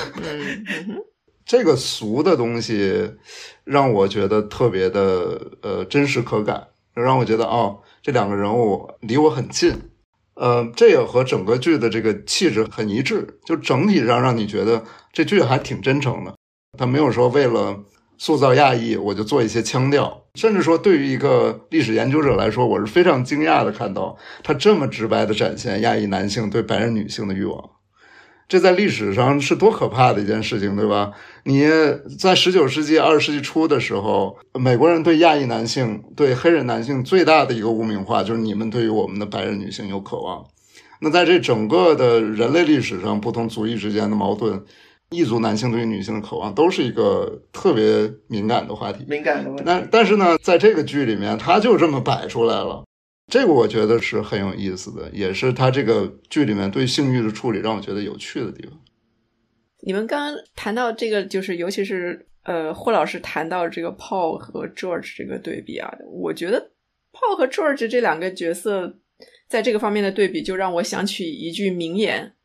这个俗的东西让我觉得特别的真实可感，让我觉得这两个人物离我很近。这也和整个剧的这个气质很一致，就整体上让你觉得这剧还挺真诚的。他没有说为了塑造亚裔我就做一些腔调，甚至说对于一个历史研究者来说，我是非常惊讶的看到他这么直白的展现亚裔男性对白人女性的欲望。这在历史上是多可怕的一件事情，对吧？你在19世纪20世纪初的时候，美国人对亚裔男性对黑人男性最大的一个污名化就是你们对于我们的白人女性有渴望。那在这整个的人类历史上，不同族裔之间的矛盾，异族男性对于女性的渴望都是一个特别敏感的话题， 敏感的问题。 但是呢在这个剧里面他就这么摆出来了，这个我觉得是很有意思的，也是他这个剧里面对性欲的处理让我觉得有趣的地方。 你们刚刚谈到这个，就是尤其是霍老师谈到这个 Paul 和 George 这个对比啊，我觉得 Paul 和 George 这两个角色在这个方面的对比就让我想起一句名言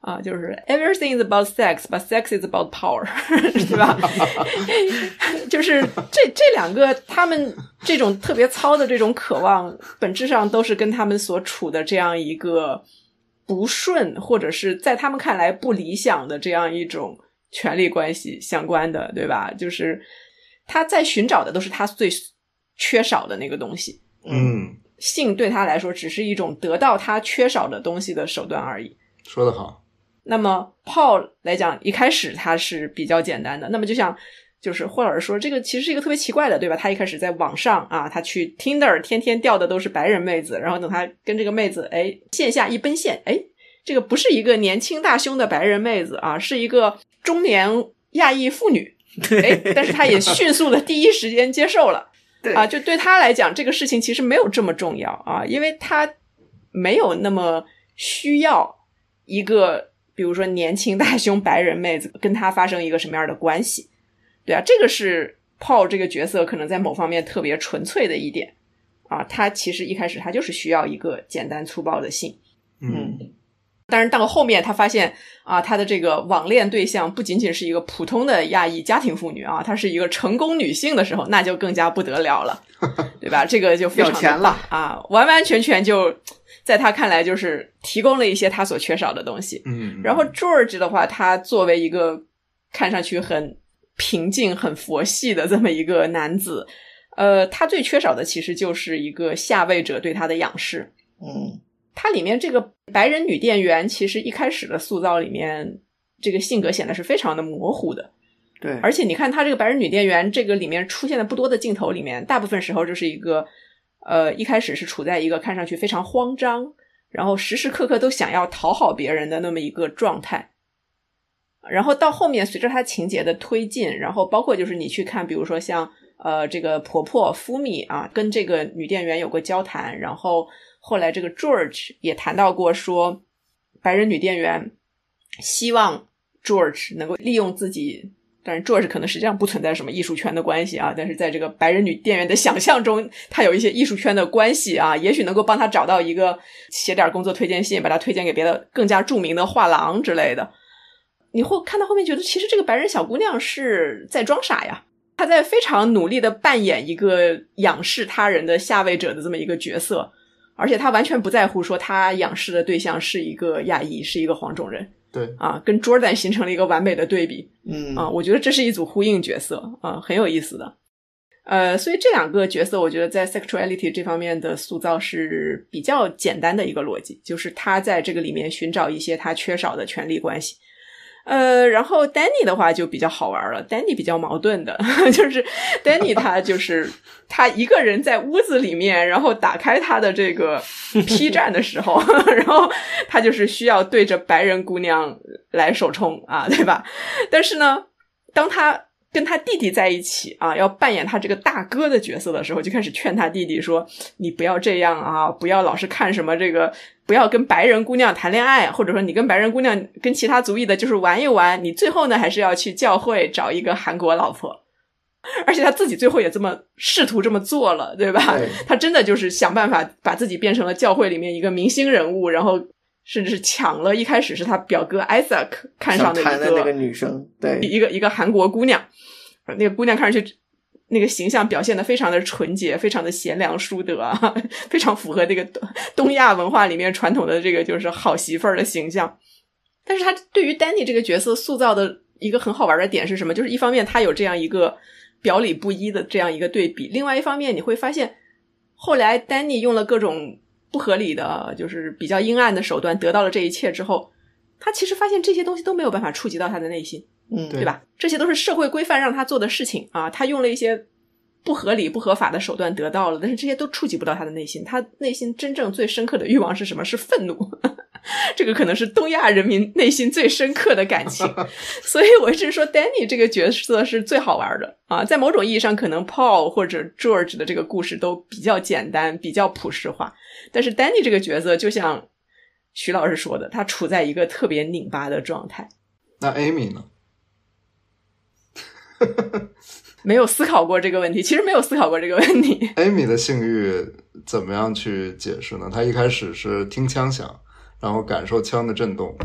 啊，就是 everything is about sex, but sex is about power 对吧？就是这两个他们这种特别糙的这种渴望本质上都是跟他们所处的这样一个不顺或者是在他们看来不理想的这样一种权力关系相关的，对吧？就是他在寻找的都是他最缺少的那个东西。性对他来说只是一种得到他缺少的东西的手段而已。 说得好。 那么 Paul 来讲一开始他是比较简单的，那么就像就是霍老师说这个其实是一个特别奇怪的，对吧？他一开始在网上啊，他去 Tinder 天天钓的都是白人妹子，然后等他跟这个妹子线下一奔现，这个不是一个年轻大胸的白人妹子啊，是一个中年亚裔妇女，但是他也迅速的第一时间接受了对啊，就对他来讲这个事情其实没有这么重要啊，因为他没有那么需要一个比如说年轻大胸白人妹子跟他发生一个什么样的关系。对啊，这个是 Paul 这个角色可能在某方面特别纯粹的一点啊，他其实一开始他就是需要一个简单粗暴的性。当然到后面他发现啊，他的这个网恋对象不仅仅是一个普通的亚裔家庭妇女啊，她是一个成功女性的时候，那就更加不得了了对吧？这个就非常有钱了啊，完完全全就在他看来就是提供了一些他所缺少的东西。然后 George 的话，他作为一个看上去很平静很佛系的这么一个男子，他最缺少的其实就是一个下位者对他的仰视。他里面这个白人女店员其实一开始的塑造里面这个性格显得是非常的模糊的。 对， 而且你看他这个白人女店员这个里面出现的不多的镜头里面，大部分时候就是一个一开始是处在一个看上去非常慌张，然后时时刻刻都想要讨好别人的那么一个状态。然后到后面随着他情节的推进，然后包括就是你去看比如说像这个婆婆夫米啊跟这个女店员有过交谈，然后后来这个 George 也谈到过说白人女店员希望 George 能够利用自己，当然 George 可能实际上不存在什么艺术圈的关系啊，但是在这个白人女店员的想象中他有一些艺术圈的关系啊，也许能够帮他找到一个写点工作推荐信，把他推荐给别的更加著名的画廊之类的。你会看到后面觉得其实这个白人小姑娘是在装傻呀，她在非常努力的扮演一个仰视他人的下位者的这么一个角色，而且她完全不在乎说她仰视的对象是一个亚裔是一个黄种人。 对啊，跟 Jordan 形成了一个完美的对比。我觉得这是一组呼应角色啊，很有意思的。所以这两个角色我觉得在 sexuality 这方面的塑造是比较简单的一个逻辑，就是他在这个里面寻找一些他缺少的权力关系。然后 Danny 的话就比较好玩了， Danny 比较矛盾的就是 Danny 他就是他一个人在屋子里面，然后打开他的这个 P 站的时候然后他就是需要对着白人姑娘来手冲啊，对吧？但是呢当他跟他弟弟在一起啊，要扮演他这个大哥的角色的时候，就开始劝他弟弟说你不要这样啊，不要老是看什么这个，不要跟白人姑娘谈恋爱，或者说你跟白人姑娘跟其他族裔的就是玩一玩，你最后呢还是要去教会找一个韩国老婆。而且他自己最后也这么试图这么做了，对吧？ 对， 他真的就是想办法把自己变成了教会里面一个明星人物，然后甚至是抢了一开始是他表哥 Isaac 看上的那个女生，对， 一个韩国姑娘。那个姑娘看上去那个形象表现得非常的纯洁，非常的贤良淑德啊，非常符合这个东亚文化里面传统的这个就是好媳妇儿的形象。但是他对于 Danny 这个角色塑造的一个很好玩的点是什么？就是一方面他有这样一个表里不一的这样一个对比，另外一方面你会发现后来 Danny 用了各种不合理的就是比较阴暗的手段得到了这一切之后，他其实发现这些东西都没有办法触及到他的内心，对吧？这些都是社会规范让他做的事情啊，他用了一些不合理不合法的手段得到了，但是这些都触及不到他的内心，他内心真正最深刻的欲望是什么？是愤怒这个可能是东亚人民内心最深刻的感情所以我一直说 Danny 这个角色是最好玩的啊，在某种意义上可能 Paul 或者 George 的这个故事都比较简单比较朴实化，但是 Danny 这个角色就像徐老师说的，他处在一个特别拧巴的状态。 那 Amy 呢？ 没有思考过这个问题，其实没有思考过这个问题。 Amy 的性欲怎么样去解释呢？她一开始是听枪响，然后感受枪的震动，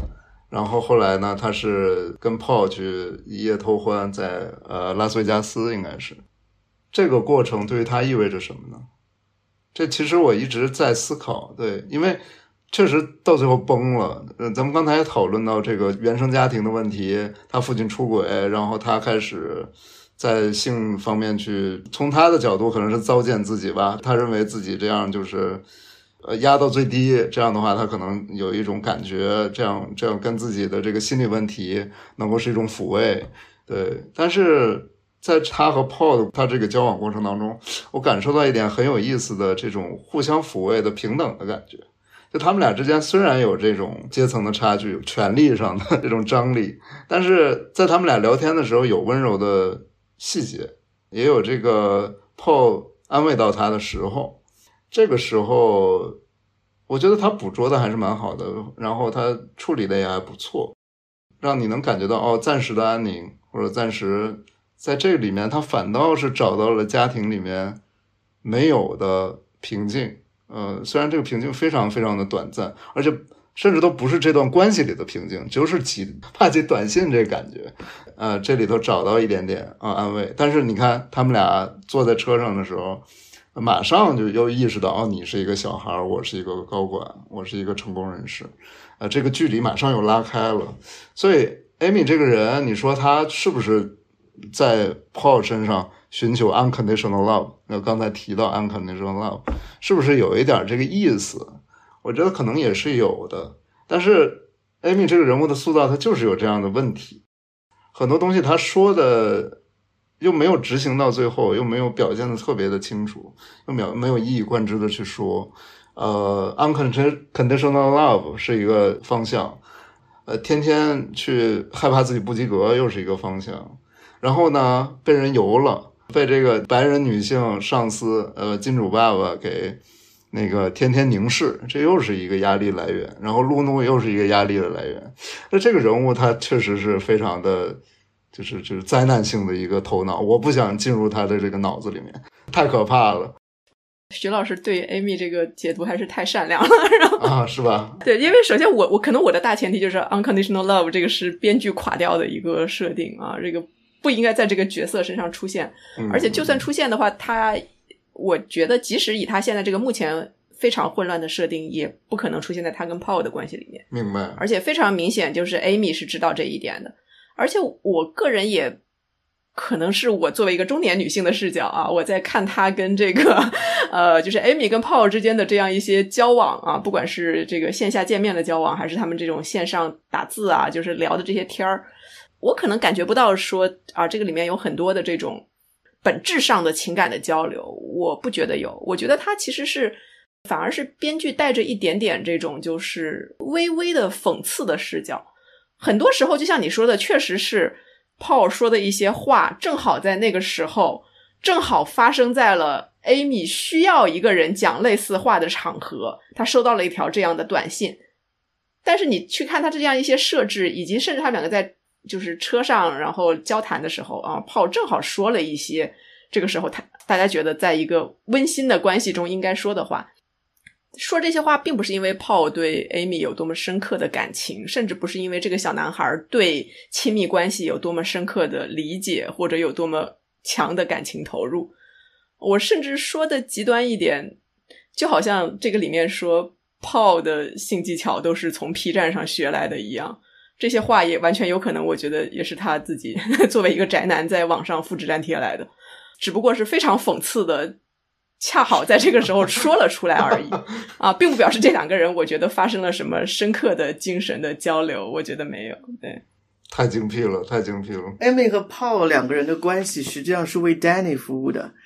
然后后来呢，他是跟 Paul 去一夜偷欢，在拉斯维加斯应该是。这个过程对于他意味着什么呢？这其实我一直在思考，对，因为确实到最后崩了。咱们刚才也讨论到这个原生家庭的问题，他父亲出轨，然后他开始在性方面去，从他的角度可能是糟践自己吧，他认为自己这样就是压到最低，这样的话他可能有一种感觉，这样跟自己的这个心理问题能够是一种抚慰，对。但是在他和 Paul 他这个交往过程当中，我感受到一点很有意思的这种互相抚慰的平等的感觉。就他们俩之间虽然有这种阶层的差距，有权力上的这种张力，但是在他们俩聊天的时候有温柔的细节，也有这个 Paul 安慰到他的时候，这个时候我觉得他捕捉的还是蛮好的，然后他处理的也还不错，让你能感觉到暂时的安宁，或者暂时在这个里面他反倒是找到了家庭里面没有的平静。虽然这个平静非常非常的短暂，而且甚至都不是这段关系里的平静，就是发起短信这个感觉，这里头找到一点点安慰。但是你看他们俩坐在车上的时候，马上就又意识到你是一个小孩，我是一个高管，我是一个成功人士，这个距离马上又拉开了。所以 Amy 这个人，你说他是不是在 Paul 身上寻求 unconditional love， 刚才提到 unconditional love 是不是有一点这个意思？我觉得可能也是有的，但是 Amy 这个人物的塑造，他就是有这样的问题，很多东西他说的又没有执行到最后，又没有表现的特别的清楚，又没有一以贯之的去说。unconditional love 是一个方向，天天去害怕自己不及格又是一个方向，然后呢被人游了，被这个白人女性上司金主爸爸给那个天天凝视，这又是一个压力来源，然后路怒又是一个压力的来源。那这个人物他确实是非常的就是灾难性的一个头脑，我不想进入他的这个脑子里面，太可怕了。 徐老师对 Amy 这个解读还是太善良了，然后是吧？ 对，因为首先我可能我的大前提就是 unconditional love 这个是编剧垮掉的一个设定啊，这个不应该在这个角色身上出现，而且就算出现的话，我觉得即使以他现在这个目前非常混乱的设定，也不可能出现在他跟 Paul 的关系里面。 明白。 而且非常明显，就是 Amy 是知道这一点的，而且我个人也可能是我作为一个中年女性的视角啊，我在看她跟这个就是 Amy 跟 Paul 之间的这样一些交往啊，不管是这个线下见面的交往，还是他们这种线上打字啊，就是聊的这些天儿，我可能感觉不到说这个里面有很多的这种本质上的情感的交流，我不觉得有。我觉得它其实是反而是编剧带着一点点这种就是微微的讽刺的视角。很多时候就像你说的，确实是Paul 说的一些话正好在那个时候正好发生在了 Amy 需要一个人讲类似话的场合，他收到了一条这样的短信。但是你去看他这样一些设置，以及甚至他们两个在就是车上然后交谈的时候Paul 正好说了一些这个时候大家觉得在一个温馨的关系中应该说的话。说这些话并不是因为 Paul 对 Amy 有多么深刻的感情，甚至不是因为这个小男孩对亲密关系有多么深刻的理解，或者有多么强的感情投入。我甚至说的极端一点，就好像这个里面说 Paul 的性技巧都是从 P 站上学来的一样，这些话也完全有可能我觉得也是他自己作为一个宅男在网上复制粘贴来的，只不过是非常讽刺的恰好在这个时候说了出来而已并不表示这两个人我觉得发生了什么深刻的精神的交流，我觉得没有。对， 太精辟了，太精辟了。 Amy 和 Paul 两个人的关系实际上是为 Danny 服务的。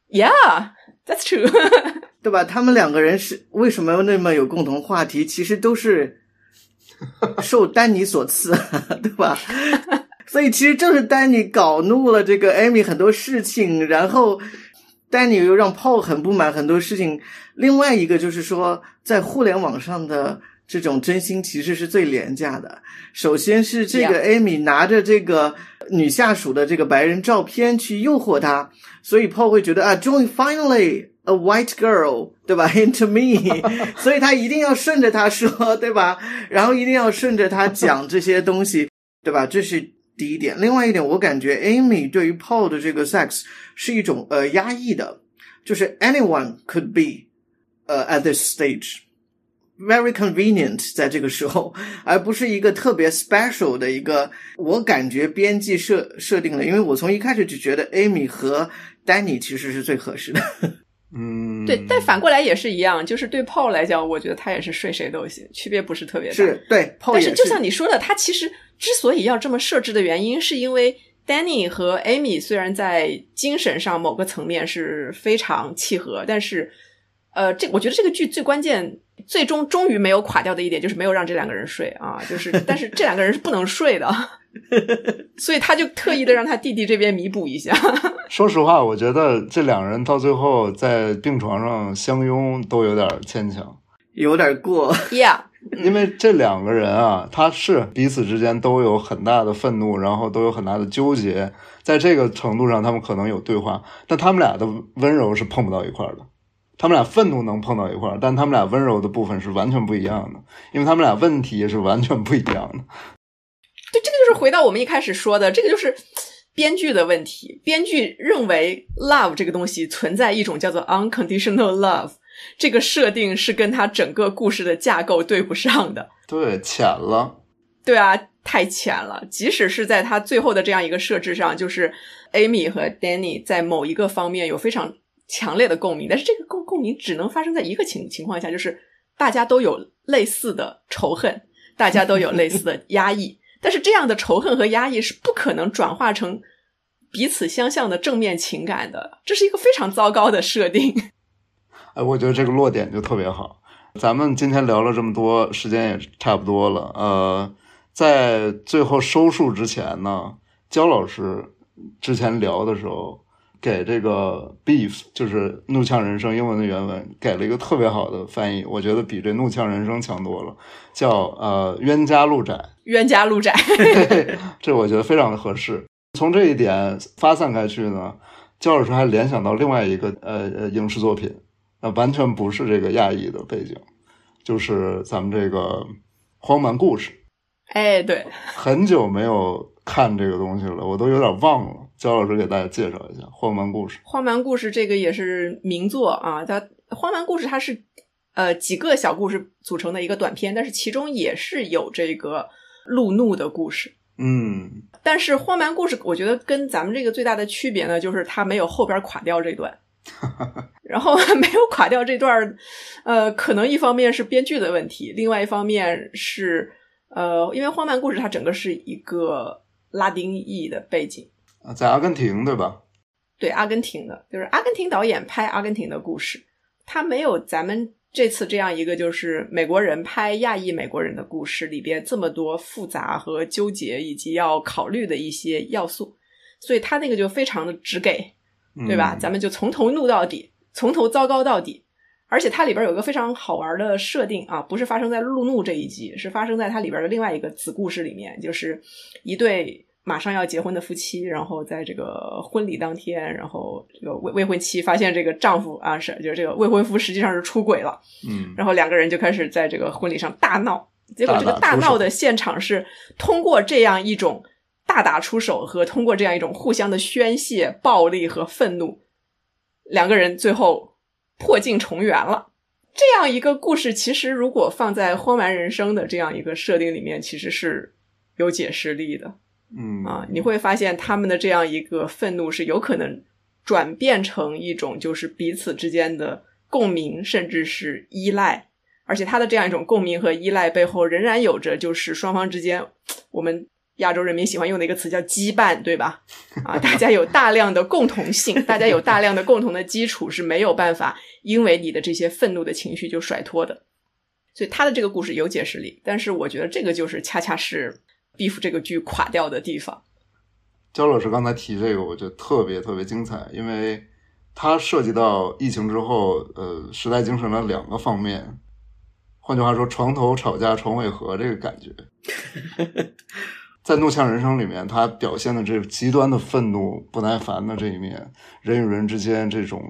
Yeah, that's true 对吧？他们两个人是为什么那么有共同话题，其实都是受丹尼所赐对吧？所以其实正是丹尼搞怒了这个 Amy 很多事情，然后丹尼又让 Paul 很不满很多事情。另外一个就是说，在互联网上的这种真心其实是最廉价的。首先是这个 Amy 拿着这个女下属的这个白人照片去诱惑他，所以 Paul 会觉得终于 finally a white girl， 对吧 into me 所以他一定要顺着他说，对吧，然后一定要顺着他讲这些东西，对吧，这是第一点。另外一点，我感觉 Amy 对于 Paul 的这个 sex 是一种压抑的，就是 anyone could be at this stage very convenient 在这个时候，而不是一个特别 special 的一个，我感觉编辑设定了，因为我从一开始就觉得 Amy 和 Danny 其实是最合适的。 对，但反过来也是一样，就是对 Paul 来讲，我觉得他也是睡谁都行，区别不是特别大。 是，对 Paul 也是。 但是就像你说的，他其实之所以要这么设置的原因，是因为 Danny 和 Amy 虽然在精神上某个层面是非常契合，但是我觉得这个剧最关键最终于没有垮掉的一点就是没有让这两个人睡啊，就是但是这两个人是不能睡的所以他就特意的让他弟弟这边弥补一下说实话，我觉得这两人到最后在病床上相拥都有点牵强， 有点过 Yeah， 因为这两个人啊，他是彼此之间都有很大的愤怒，然后都有很大的纠结，在这个程度上他们可能有对话，但他们俩的温柔是碰不到一块的。他们俩愤怒能碰到一块儿，但他们俩温柔的部分是完全不一样的，因为他们俩问题是完全不一样的。 对，这个就是回到我们一开始说的，这个就是编剧的问题。编剧认为 love 这个东西存在一种叫做 unconditional love， 这个设定是跟他整个故事的架构对不上的。 对，浅了。 对啊，太浅了。即使是在他最后的这样一个设置上，就是 Amy 和 Danny 在某一个方面有非常强烈的共鸣，但是这个共鸣只能发生在一个情况下，就是大家都有类似的仇恨，大家都有类似的压抑但是这样的仇恨和压抑是不可能转化成彼此相向的正面情感的，这是一个非常糟糕的设定。 我觉得这个落点就特别好。咱们今天聊了这么多，时间也差不多了。在最后收束之前呢，焦老师之前聊的时候给这个 beef 就是怒呛人生英文的原文给了一个特别好的翻译，我觉得比这怒呛人生强多了，叫冤家路窄。 冤家路窄这我觉得非常的合适。从这一点发散开去呢，焦老师还联想到另外一个影视作品，完全不是这个亚裔的背景，就是咱们这个荒蛮故事。 哎，对， 很久没有看这个东西了，我都有点忘了。焦老师给大家介绍一下荒蛮故事。 荒蛮故事这个也是名作啊，荒蛮故事它是几个小故事组成的一个短片，但是其中也是有这个路怒的故事。但是荒蛮故事我觉得跟咱们这个最大的区别呢，就是它没有后边垮掉这段然后没有垮掉这段可能一方面是编剧的问题，另外一方面是因为荒蛮故事它整个是一个拉丁裔的背景， 在阿根廷对吧？ 对，阿根廷的，就是阿根廷导演拍阿根廷的故事，他没有咱们这次这样一个就是美国人拍亚裔美国人的故事里边这么多复杂和纠结以及要考虑的一些要素，所以他那个就非常的直给，对吧？咱们就从头怒到底，从头糟糕到底。而且它里边有一个非常好玩的设定啊，不是发生在路怒这一集，是发生在它里边的另外一个子故事里面，就是一对马上要结婚的夫妻，然后在这个婚礼当天，然后这个未婚妻发现这个丈夫啊，就是这个未婚夫实际上是出轨了，然后两个人就开始在这个婚礼上大闹，结果这个大闹的现场是通过这样一种大打出手和通过这样一种互相的宣泄、暴力和愤怒，两个人最后破镜重圆了。这样一个故事其实如果放在荒蛮人生的这样一个设定里面，其实是有解释力的。你会发现他们的这样一个愤怒是有可能转变成一种就是彼此之间的共鸣，甚至是依赖，而且他的这样一种共鸣和依赖背后仍然有着就是双方之间我们亚洲人民喜欢用的一个词叫羁绊，对吧？大家有大量的共同性，大家有大量的共同的基础，是没有办法因为你的这些愤怒的情绪就甩脱的。所以他的这个故事有解释力，但是我觉得这个就是恰恰是 Beef 这个剧垮掉的地方。 焦老师刚才提这个我觉得特别特别精彩，因为它涉及到疫情之后时代精神的两个方面，换句话说床头吵架床尾和这个感觉在怒呛人生里面他表现的这个极端的愤怒不耐烦的这一面，人与人之间这种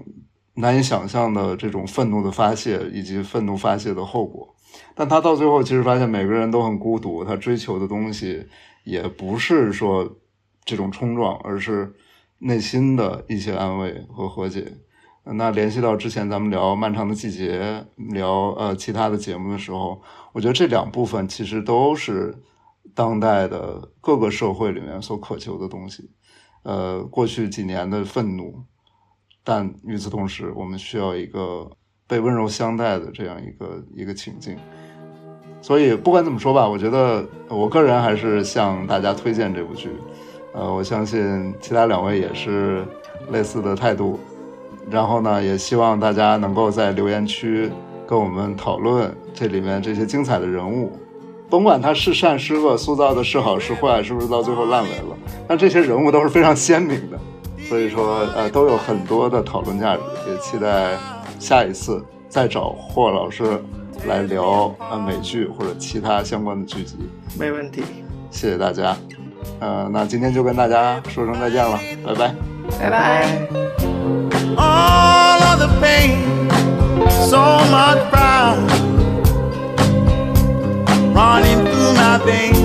难以想象的这种愤怒的发泄以及愤怒发泄的后果。但他到最后其实发现每个人都很孤独，他追求的东西也不是说这种冲撞，而是内心的一些安慰和和解。那联系到之前咱们聊漫长的季节，聊其他的节目的时候，我觉得这两部分其实都是当代的各个社会里面所渴求的东西。过去几年的愤怒，但与此同时我们需要一个被温柔相待的这样一个情境。所以不管怎么说吧，我觉得我个人还是向大家推荐这部剧。我相信其他两位也是类似的态度。然后呢，也希望大家能够在留言区跟我们讨论这里面这些精彩的人物，甭管他是善是恶，塑造的是好是坏，是不是到最后烂尾了，但这些人物都是非常鲜明的，所以说都有很多的讨论价值。也期待下一次再找霍老师来聊美剧或者其他相关的剧集。 没问题， 谢谢大家。那今天就跟大家说声再见了，拜拜， 拜拜。 All of the pain, so much pride running through my veins.